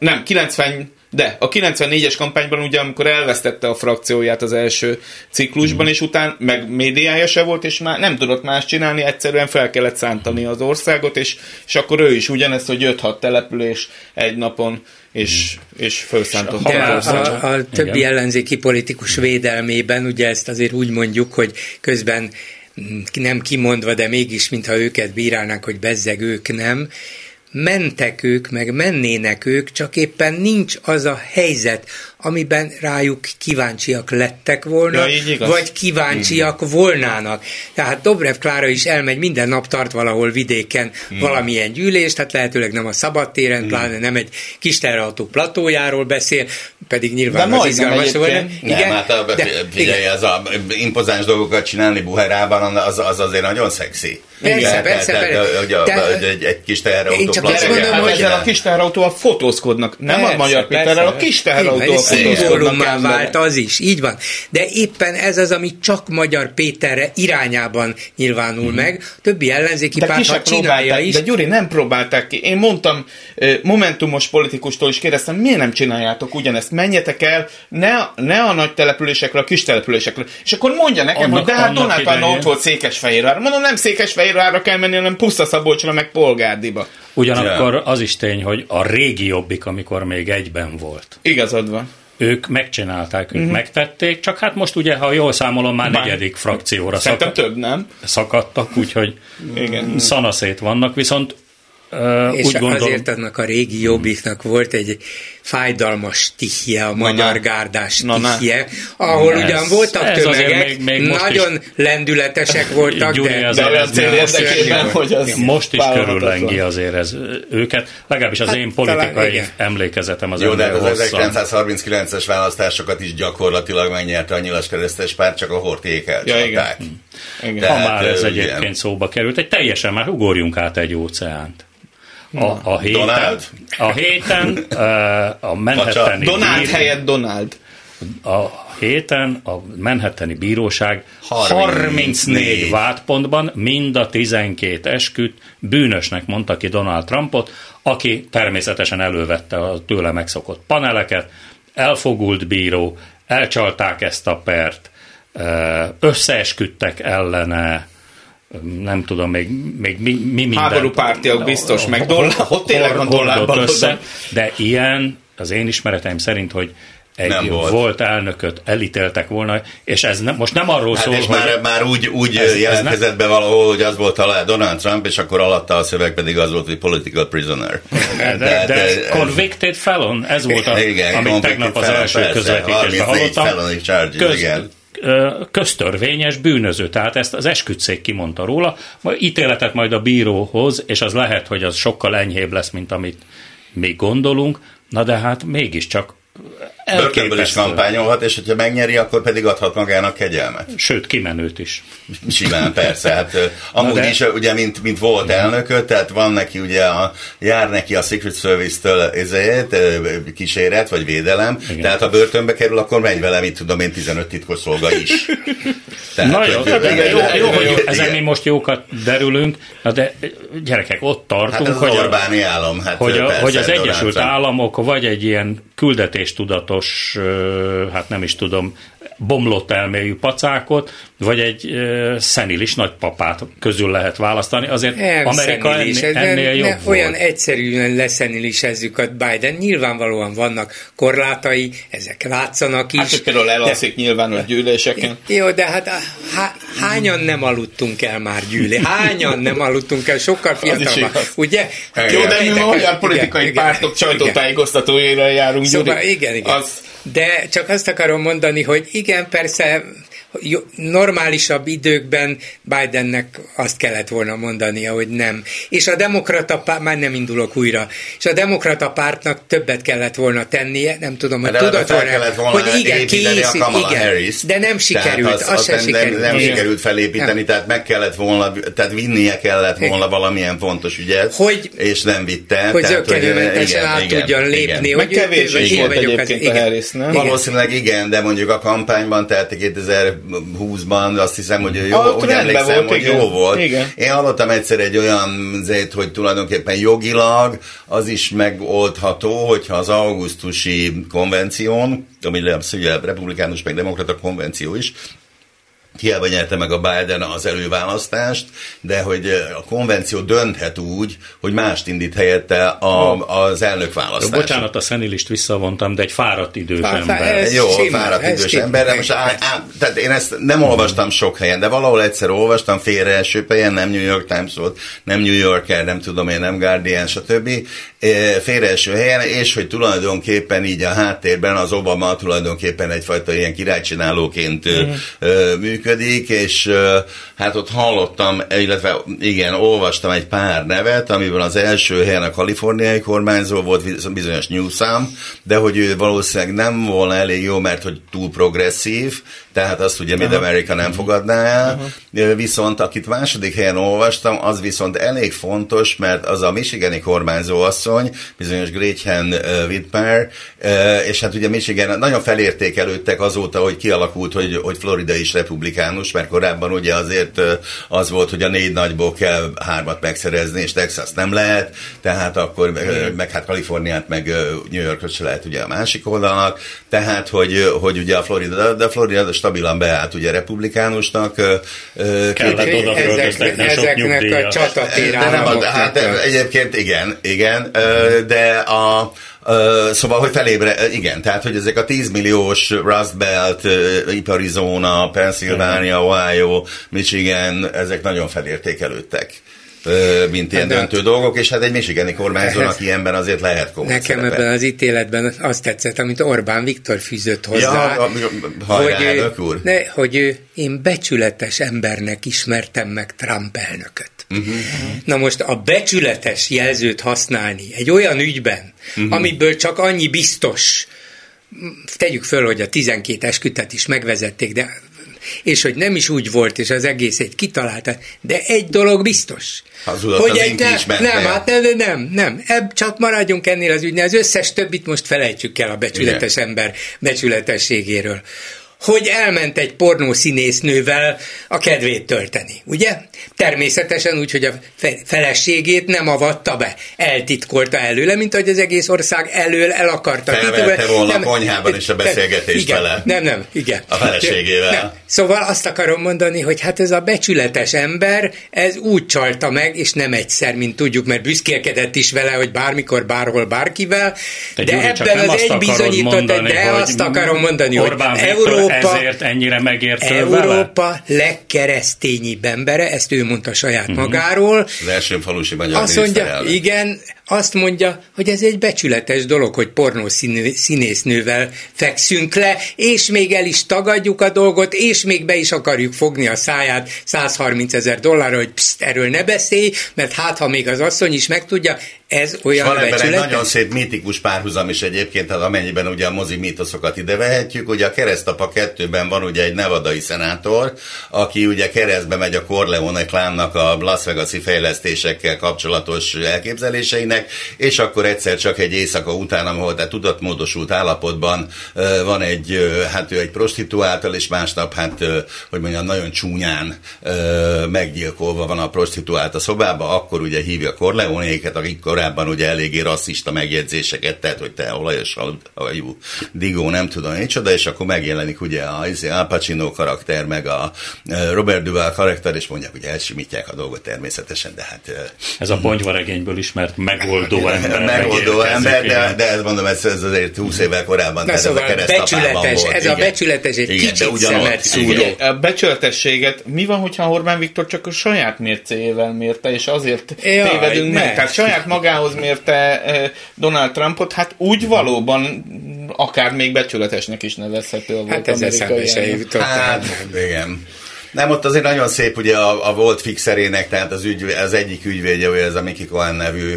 Speaker 3: a 94-es kampányban ugye, amikor elvesztette a frakcióját az első ciklusban, és után meg médiája se volt, és már nem tudott más csinálni, egyszerűen fel kellett szántani az országot, és akkor ő is ugyanezt, hogy 5-6 település egy napon, és felszántott az országot.
Speaker 5: A többi ellenzéki politikus védelmében, ugye ezt azért úgy mondjuk, hogy közben nem kimondva, de mégis, mintha őket bírálnák, hogy bezzeg ők nem, mentek ők, meg mennének ők, csak éppen nincs az a helyzet, amiben rájuk kíváncsiak lettek volna, vagy kíváncsiak volnának. Tehát Dobrev Klára is elmegy, minden nap tart valahol vidéken valamilyen gyűlést, tehát lehetőleg nem a szabadtéren, pláne nem egy kis teherautó platójáról beszél, pedig nyilván az izgalmas volt.
Speaker 4: Figyelj, ez a impozáns dolgokat csinálni Buherában, az azért nagyon szexi.
Speaker 5: Persze.
Speaker 4: Egy kis teherautó
Speaker 3: platójáról. Ezzel a kis teherautóval fotózkodnak. Nem a Magyar Péterrel, a kis teherautóval
Speaker 5: szimbólummá vált az is, így van. De éppen ez az, ami csak Magyar Péterre irányában nyilvánul meg. A többi ellenzéki párt, ha csinálja is.
Speaker 3: De Gyuri, nem próbálták ki. Én mondtam, momentumos politikustól is kérdeztem, miért nem csináljátok ugyanezt? Menjetek el, ne a nagy településekre, a kis településekre. És akkor mondja nekem, hogy de hát Donát Anna ott volt Székesfehérvárra. Mondom, nem Székesfehérvárra kell menni, hanem Puszta Szabolcsra, meg Polgárdiba.
Speaker 2: Ugyanakkor az is tény, hogy a régi Jobbik, amikor még egyben volt.
Speaker 3: Igazad van.
Speaker 2: Ők megcsinálták, ők megtették, csak hát most ugye, ha jól számolom, már negyedik frakcióra
Speaker 3: több, nem?
Speaker 2: Szakadtak, úgyhogy szanaszét vannak, viszont
Speaker 5: és úgy gondolom, azért annak a régi Jobbiknak volt egy fájdalmas stihje, a magyar gárdás stihje, ahol ugyan voltak tömegek, még nagyon lendületesek voltak,
Speaker 2: most is körüllengi azért ez őket, legalábbis az én politikai emlékezetem az
Speaker 4: ennél hosszabb. Jó, de az 1939-es választásokat is gyakorlatilag megnyerte a Nyilas-Keresztes párt, csak a Horthyék elcsapták.
Speaker 2: Ha már ez egyébként szóba került, egy teljesen már ugorjunk át egy óceánt. A héten a Manhattani
Speaker 3: Donald helyett Donald.
Speaker 2: A héten a Manhattani bíróság 34 vádpontban mind a 12 esküt bűnösnek mondta ki Donald Trumpot, aki természetesen elővette a tőle megszokott paneleket, elfogult bíró, elcsalták ezt a pert, összeesküdtek ellene, nem tudom, még mi minden.
Speaker 3: Háborúpártiak biztos, meg ott tényleg van dollárban össze.
Speaker 2: De ilyen, az én ismereteim szerint, hogy egy volt elnököt elítéltek volna, és ez most nem arról szól,
Speaker 4: és hogy... Már úgy jelentkezett be valahol, hogy az volt alá Donald Trump, és akkor alatta a szöveg pedig az volt, hogy political prisoner.
Speaker 2: De convicted felon, ez volt, amit tegnap az első közvetítésben hallottam. Köztörvényes bűnöző, tehát ezt az esküdtszék kimondta róla, majd ítéletet majd a bíróhoz, és az lehet, hogy az sokkal enyhébb lesz, mint amit mi gondolunk, na de hát mégiscsak
Speaker 4: börtönből is kampányolhat, és hogyha megnyeri, akkor pedig adhat magának kegyelmet.
Speaker 2: Sőt, kimenőt is.
Speaker 4: Simán, persze. Hát, amúgy is, ugye, mint volt elnököt, tehát van neki ugye, jár neki a Secret Service-től kíséret, vagy védelem, igen. Tehát ha börtönbe kerül, akkor megy vele, mit tudom én, 15 titkosszolga is.
Speaker 2: Tehát, na jó, hogy ezen mi most jókat derülünk, na de gyerekek, ott tartunk,
Speaker 4: hát
Speaker 2: hogy,
Speaker 4: Orbáni állam, hát
Speaker 2: hogy az Egyesült Államok vagy egy ilyen küldetéstudatos, hát nem is tudom, bomlott elmélyű pacákot, vagy egy szenilis nagypapát közül lehet választani. Azért Amerika ennél jobb volt.
Speaker 5: Olyan egyszerűen leszenilisezzük a Biden. Nyilvánvalóan vannak korlátai, ezek látszanak is.
Speaker 3: Hát például elalszik nyilvános gyűléseken.
Speaker 5: Jó, de hát hányan nem aludtunk el már hányan nem aludtunk el, sokkal fiatalabb, ugye?
Speaker 3: Jó, de mi magyar politikai pártok sajtótájékoztatójára járunk,
Speaker 5: szóval, igen. De csak azt akarom mondani, hogy igen, persze normálisabb időkben Bidennek azt kellett volna mondania, hogy nem. És a demokrata párt, már nem indulok újra, és a demokrata pártnak többet kellett volna tennie, nem tudom, hogy tudott volna, hogy igen, készít, de nem sikerült, az sem sikerült.
Speaker 4: Nem sikerült felépíteni, tehát meg kellett volna, tehát vinnie kellett volna valamilyen fontos ügyet, és nem vitte.
Speaker 5: Hogy zökkenőmentesen át tudjon lépni.
Speaker 3: Meg kevés is volt egyébként a Harris, nem?
Speaker 4: Valószínűleg igen, de mondjuk a kampányban, tehát 2020-ban azt hiszem, hogy úgy emlékszem, hogy jó volt. Igen. Én hallottam egyszer egy olyan zét, hogy tulajdonképpen jogilag az is megoldható, hogyha az augusztusi konvención, ami lesz ugye republikánus meg demokrata konvenció is, hiába nyerte meg a Biden az előválasztást, de hogy a konvenció dönthet úgy, hogy mást indít helyette az elnökválasztást.
Speaker 2: Bocsánat, a szenilist visszavontam, de egy fáradt idős ember.
Speaker 4: Jó, fáradt idős ember, de most tehát én ezt nem olvastam sok helyen, de valahol egyszer olvastam félreeső helyen, nem New York Times volt, nem New Yorker, nem tudom én, nem Guardian, stb. Félreeső helyen, és hogy tulajdonképpen így a háttérben az Obama tulajdonképpen egyfajta ilyen királycsinálóként működik, és hát ott hallottam, illetve igen, olvastam egy pár nevet, amiben az első helyen a kaliforniai kormányzó volt, bizonyos Newsom, de hogy ő valószínűleg nem volna elég jó, mert hogy túl progresszív, tehát azt ugye Mid-America nem fogadná el, viszont akit második helyen olvastam, az viszont elég fontos, mert az a michigani kormányzó asszony, bizonyos Gretchen Whitmer, és hát ugye Michigan nagyon felértékelődtek azóta, hogy kialakult, hogy Florida is republikánus, mert korábban ugye azért az volt, hogy a 4 nagyból kell 3 megszerezni, és Texas nem lehet, tehát akkor meg hát Kaliforniát, meg New Yorkot se lehet ugye a másik oldalnak, tehát hogy ugye a Florida stabilan beállt ugye republikánusnak.
Speaker 2: Kellett oda költöztetni sok nyugdíjat.
Speaker 5: A csatatér államoknak.
Speaker 4: Hát egyébként igen, de szóval, hogy felébre, igen, tehát, hogy ezek a 10 milliós Rust Belt, ipari zóna, Pennsylvania, Ohio, Michigan, ezek nagyon felértékelődtek, mint ilyen döntő dolgok, és hát egy michigani kormányzónak ilyenben azért lehet komoly
Speaker 5: nekem szerepe. Ebben az ítéletben azt tetszett, amit Orbán Viktor fűzött hozzá, hogy én becsületes embernek ismertem meg Trump elnököt. Na most a becsületes jelzőt használni egy olyan ügyben, amiből csak annyi biztos, tegyük föl, hogy a 12 eskütet is megvezették, de és hogy nem is úgy volt, és az egészét kitalálta, de egy dolog biztos.
Speaker 4: Hogy
Speaker 5: nem. Csak maradjunk ennél az ügynél, az összes többit most felejtsük el a becsületes ember becsületességéről. Hogy elment egy pornószínésznővel a kedvét tölteni, ugye? Természetesen úgy, hogy a feleségét nem avatta be, eltitkolta előle, mint hogy az egész ország elől el akarta titkolni.
Speaker 4: Felvette volna a konyhában is a beszélgetést vele.
Speaker 5: Nem, igen.
Speaker 4: A feleségével.
Speaker 5: Nem. Szóval azt akarom mondani, hogy hát ez a becsületes ember, ez úgy csalta meg, és nem egyszer, mint tudjuk, mert büszkélkedett is vele, hogy bármikor, bárhol, bárkivel, de ebben az egy bizonyított, de azt akarom mondani, hogy
Speaker 2: ezért ennyire megért
Speaker 5: Európa legkeresztényibb embere, ezt ő mondta saját magáról.
Speaker 4: Az első falusi magyar
Speaker 5: azt mondja, igen, azt mondja, hogy ez egy becsületes dolog, hogy pornószínésznővel fekszünk le, és még el is tagadjuk a dolgot, és még be is akarjuk fogni a száját $130,000, hogy erről ne beszélj, mert hát, ha még az asszony is megtudja, ez olyan
Speaker 4: van
Speaker 5: becsületes.
Speaker 4: Ebben egy nagyon szép mítikus párhuzam is egyébként, amennyiben ugye a mozi mítoszokat ide vehetjük. Ugye a Keresztapa 2-ben van ugye egy nevadai szenátor, aki ugye keresztbe megy a Corleone klánnak a Las Vegas-i fejlesztésekkel kapcsolatos elképzeléseinek, és akkor egyszer csak egy éjszaka után, ahol tehát tudatmódosult állapotban van ő egy prostituáltal, és másnap hogy mondjam, nagyon csúnyán meggyilkolva van a prostituált a szobába, akkor ugye hívja Corleone-éket, akik korábban ugye eléggé rasszista megjegyzéseket tett, hogy te olajos hajú digó, nem tudom micsoda, és akkor megjelenik ugye Al Pacino karakter, meg a Robert Duvall karakter, és mondják, hogy elsimítják a dolgot természetesen, de hát...
Speaker 2: Ez a ponyvaregényből ismert megoldó ember.
Speaker 4: Megoldó ember, de ez mondom, ez azért 20 évvel korábban,
Speaker 5: ez a keresztapában volt. Ez a becsületes egy kicsit szemet szúró.
Speaker 3: A becsületességet, mi van, hogyha Orbán Viktor csak a saját mércéjével mérte, és azért tévedünk meg? Tehát saját magához mérte Donald Trumpot, hát úgy valóban akár még becsületesnek is nevezhető a volt amerikai elnök.
Speaker 4: Hát, igen. Nem, ott azért nagyon szép ugye a volt fixerének, tehát az egyik ügyvédje, hogy ez a Mickey Cohen nevű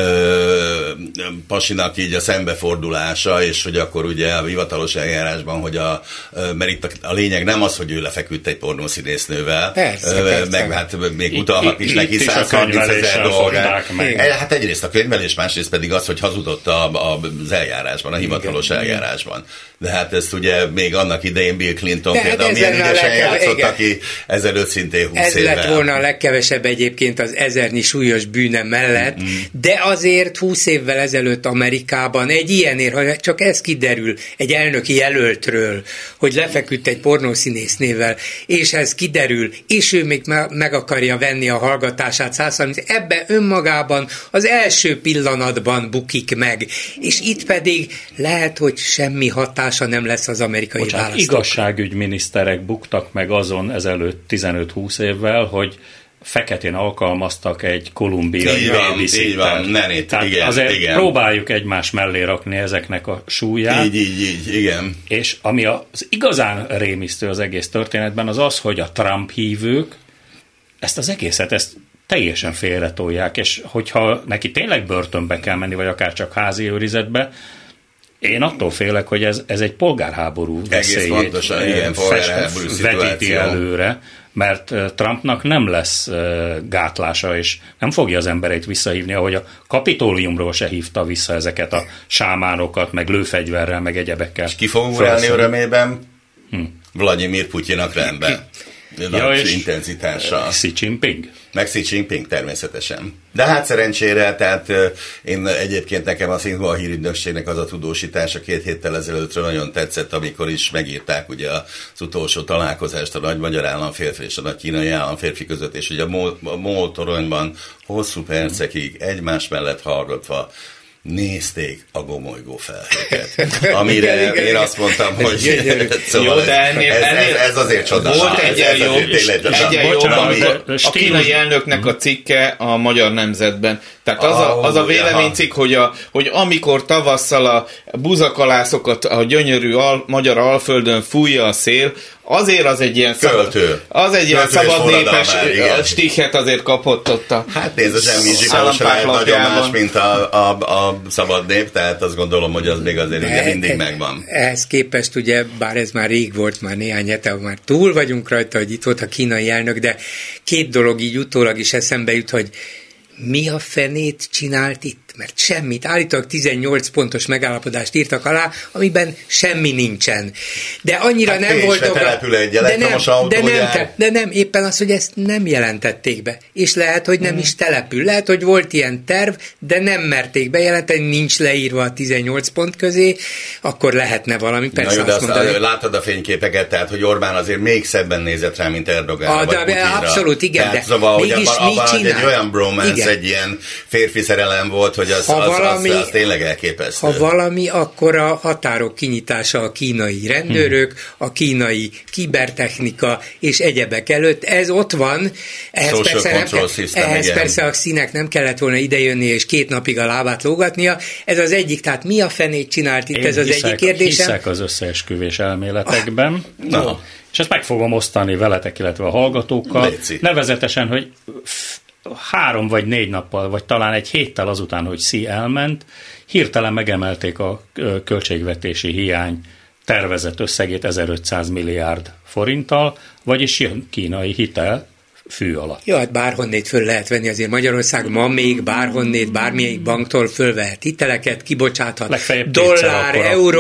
Speaker 4: pasinak így a szembefordulása, és hogy akkor ugye a hivatalos eljárásban, hogy mert itt a lényeg nem az, hogy ő lefeküdt egy pornószínésznővel, meg hát még utalhat is neki 130 000 dolgát. Hát egyrészt a könyvelés, másrészt pedig az, hogy hazudott az eljárásban, a hivatalos eljárásban. De hát ezt ugye még annak idején Bill Clinton például milyen ügyesen játszott, aki ezelőtt szintén 20
Speaker 5: ez
Speaker 4: évvel.
Speaker 5: lett volna a legkevesebb egyébként az 1000-nyi súlyos bűne mellett, de azért 20 évvel ezelőtt Amerikában egy ilyenért, ha csak ez kiderül egy elnöki jelöltről, hogy lefeküdt egy pornószínésznővel, és ez kiderül, és ő még meg akarja venni a hallgatását 130, ebbe önmagában az első pillanatban bukik meg, és itt pedig lehet, hogy semmi hatása nem lesz az amerikai választókra.
Speaker 2: Igazságügyminiszterek buktak meg azon ezelőtt 15-20 évvel, hogy feketén alkalmaztak egy kolumbiai babysittert. Tehát
Speaker 4: igen,
Speaker 2: azért
Speaker 4: igen.
Speaker 2: Próbáljuk egymás mellé rakni ezeknek a súlyát.
Speaker 4: Így, igen.
Speaker 2: És ami az igazán rémisztő az egész történetben, az az, hogy a Trump hívők ezt az egészet, ezt teljesen félretolják, és hogyha neki tényleg börtönbe kell menni, vagy akár csak házi őrizetbe, én attól félek, hogy ez egy polgárháború veszélyét vetíti előre, mert Trumpnak nem lesz gátlása, és nem fogja az embereit visszahívni, ahogy a Kapitóliumról se hívta vissza ezeket a sámánokat, meg lőfegyverrel, meg egyebekkel.
Speaker 4: És ki fog ugrálni örömében? Vladimir Putyinak rendben. Nagy intenzitással.
Speaker 2: Xi Jinping.
Speaker 4: Meg Xi Jinping természetesen. De hát szerencsére, tehát én egyébként nekem a Xinhua hírügynökségnek az a tudósítása 2 héttel ezelőttről nagyon tetszett, amikor is megírták ugye az utolsó találkozást a nagy magyar államférfi és a nagy kínai államférfi között, és ugye a MOL toronyban hosszú percekig egymás mellett hallgatva nézték a gomolygó felhőket. Amire igen, én azt mondtam, hogy szóval jó, de ez azért csodálatos.
Speaker 3: Volt egyen jobb, a kínai elnöknek a cikke a Magyar Nemzetben. Tehát az a véleménycikk, hogy amikor tavasszal a buzakalászokat a gyönyörű magyar Alföldön fújja a szél, azért az egy ilyen szabadnépes stikhet azért kapott ott a
Speaker 4: hát nézd, a semmi zsiparos lehet nagyon más, mint a szabad nép, tehát azt gondolom, hogy az még azért ugye mindig megvan.
Speaker 5: Ehhez képest ugye, bár ez már rég volt, már néhány hete, már túl vagyunk rajta, hogy itt volt a kínai elnök, de 2 dolog így utólag is eszembe jut, hogy mi a fenét csinált itt? Mert semmit. Állítólag 18 pontos megállapodást írtak alá, amiben semmi nincsen. De annyira hát nem volt de nem, éppen az, hogy ezt nem jelentették be. És lehet, hogy nem is települ. Lehet, hogy volt ilyen terv, de nem merték bejelenteni, nincs leírva a 18 pont közé, akkor lehetne valami. Persze.
Speaker 4: Na jó, de azt látod a fényképeket, tehát, hogy Orbán azért még szebben nézett rá, mint Erdogán.
Speaker 5: Abszolút, igen,
Speaker 4: tehát,
Speaker 5: de
Speaker 4: szóval,
Speaker 5: mégis mit csinál?
Speaker 4: Egy olyan bromance, egy ilyen férfi szerelem volt, hogy az tényleg elképesztő.
Speaker 5: Ha valami, akkor a határok kinyitása a kínai rendőrök, a kínai kibertechnika és egyebek előtt. Ez ott van. Ehhez persze a Xinek nem kellett volna idejönni és 2 napig a lábát lógatnia. Ez az egyik, tehát mi a fenét csinált itt? Ez az egyik kérdésem.
Speaker 2: Hiszek az összeesküvés elméletekben. És ezt meg fogom osztani veletek, illetve a hallgatókkal. Nevezetesen, hogy 3 vagy 4 nappal, vagy talán egy héttel azután, hogy Xi elment, hirtelen megemelték a költségvetési hiány tervezett összegét 1500 milliárd forinttal, vagyis jön kínai hitel fű alatt.
Speaker 5: Jó, hát bárhonnét föl lehet venni, azért Magyarország ma még bárhonnét, bármelyik banktól fölvehet hiteleket, kibocsáthat dollár, euró,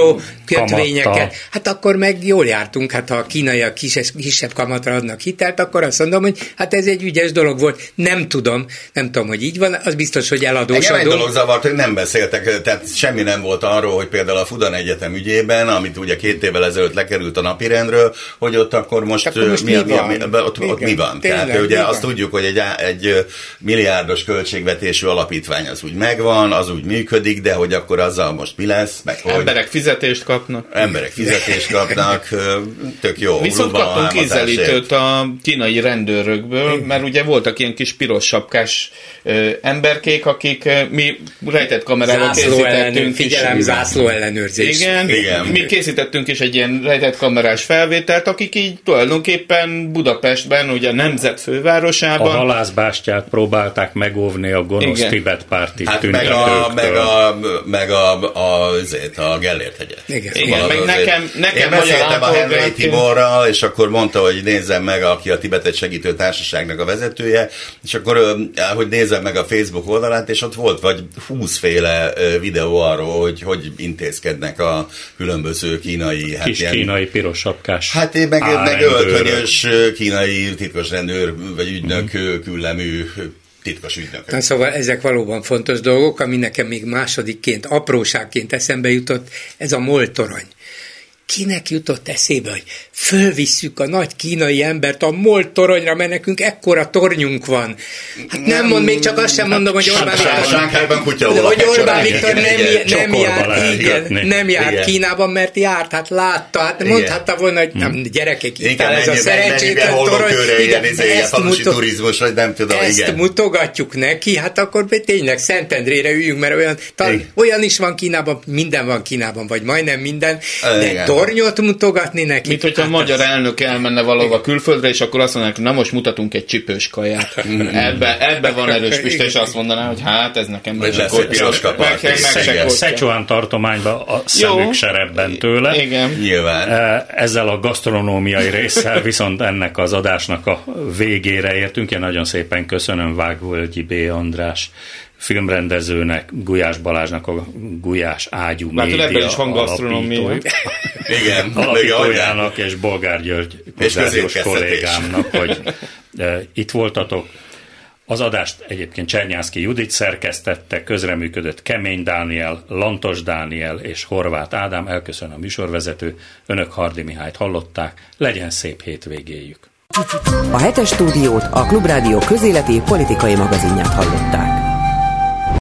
Speaker 5: kötvényeket,
Speaker 2: kamattal.
Speaker 5: hát akkor meg jól jártunk, hát ha a kínaiak kisebb kamatra adnak hitelt, akkor azt mondom, hogy hát ez egy ügyes dolog volt. Nem tudom, hogy így van, az biztos, hogy eladósodunk.
Speaker 4: Egy dolog zavart, hogy nem beszéltek, tehát semmi nem volt arról, hogy például a Fudan Egyetem ügyében, amit ugye 2 évvel ezelőtt lekerült a napirendről, hogy ott akkor most mi van. Tehát ugye azt tudjuk, hogy egy milliárdos költségvetésű alapítvány az úgy megvan, az úgy működik, de hogy akkor azzal most mi lesz, meg hogy...
Speaker 3: Emberek fizetést kapnak, tök jó. Viszont kaptunk ízelítőt a kínai rendőrökből, mert ugye voltak ilyen kis piros sapkás emberkék, akik mi rejtett kamerával készítettünk.
Speaker 5: Zászló ellenőrzés.
Speaker 3: Igen. Mi készítettünk is egy ilyen rejtett kamerás felvételt, akik így tulajdonképpen Budapestben, ugye a nemzet fővárosában.
Speaker 2: A halászbástyát próbálták megóvni a gonosz tibetpárti tüntetőktől.
Speaker 4: Meg a Gellért-hegyet.
Speaker 3: Igen, meg nekem
Speaker 4: beszéltem a Henry Tiborral, és akkor mondta, hogy nézzem meg, aki a Tibetet Segítő Társaságnak a vezetője, és akkor, hogy nézzem meg a Facebook oldalát, és ott volt vagy 20 féle videó arról, hogy intézkednek a különböző kínai...
Speaker 2: kínai piros sapkás.
Speaker 4: Hát meg öltönyös kínai titkos rendőr, vagy ügynök, küllemű titkos ügynök.
Speaker 5: Na, szóval ezek valóban fontos dolgok, ami nekem még másodikként, apróságként eszembe jutott, ez a MOL torony. Kinek jutott eszébe, hogy fölvisszük a nagy kínai embert a MOL toronyra, mert nekünk ekkora tornyunk van. Hát nem mond, még csak azt sem mondom, hogy Orbán Viktor nem járt Kínában, mert járt, hát látta, hát mondhatta volna, hogy nem, gyerekek, itt áll ez a szerencsétlen torony. Ezt mutogatjuk neki, hát akkor tényleg Szentendrére üljünk, mert olyan is van Kínában, minden van Kínában, vagy majdnem minden, de tornyot mutogatni neki.
Speaker 3: Mint hogyha a magyar elnök elmenne valahova külföldre, és akkor azt mondanak, hogy na most mutatunk egy csipős kaját. Ebbe van erős Pista, és azt mondaná, hogy hát ez nekem
Speaker 2: Szecsuán tartományban a szemük se rebben tőle.
Speaker 3: Igen.
Speaker 4: Nyilván.
Speaker 2: Ezzel a gasztronómiai résszel viszont ennek az adásnak a végére értünk. Én nagyon szépen köszönöm Vágvölgyi B. András filmrendezőnek, Gulyás Balázsnak, a Gulyás Ágyú Média alapítójának és Bolgár György konzerviós kollégámnak, hogy itt voltatok. Az adást egyébként Csernyánszky Judit szerkesztette, közreműködött Kemény Dániel, Lantos Dániel és Horváth Ádám. Elköszön a műsorvezető. Önök Hardy Mihályt hallották. Legyen szép hétvégéjük.
Speaker 1: A Hetes Stúdiót, a Klubrádió közéleti politikai magazinját hallották.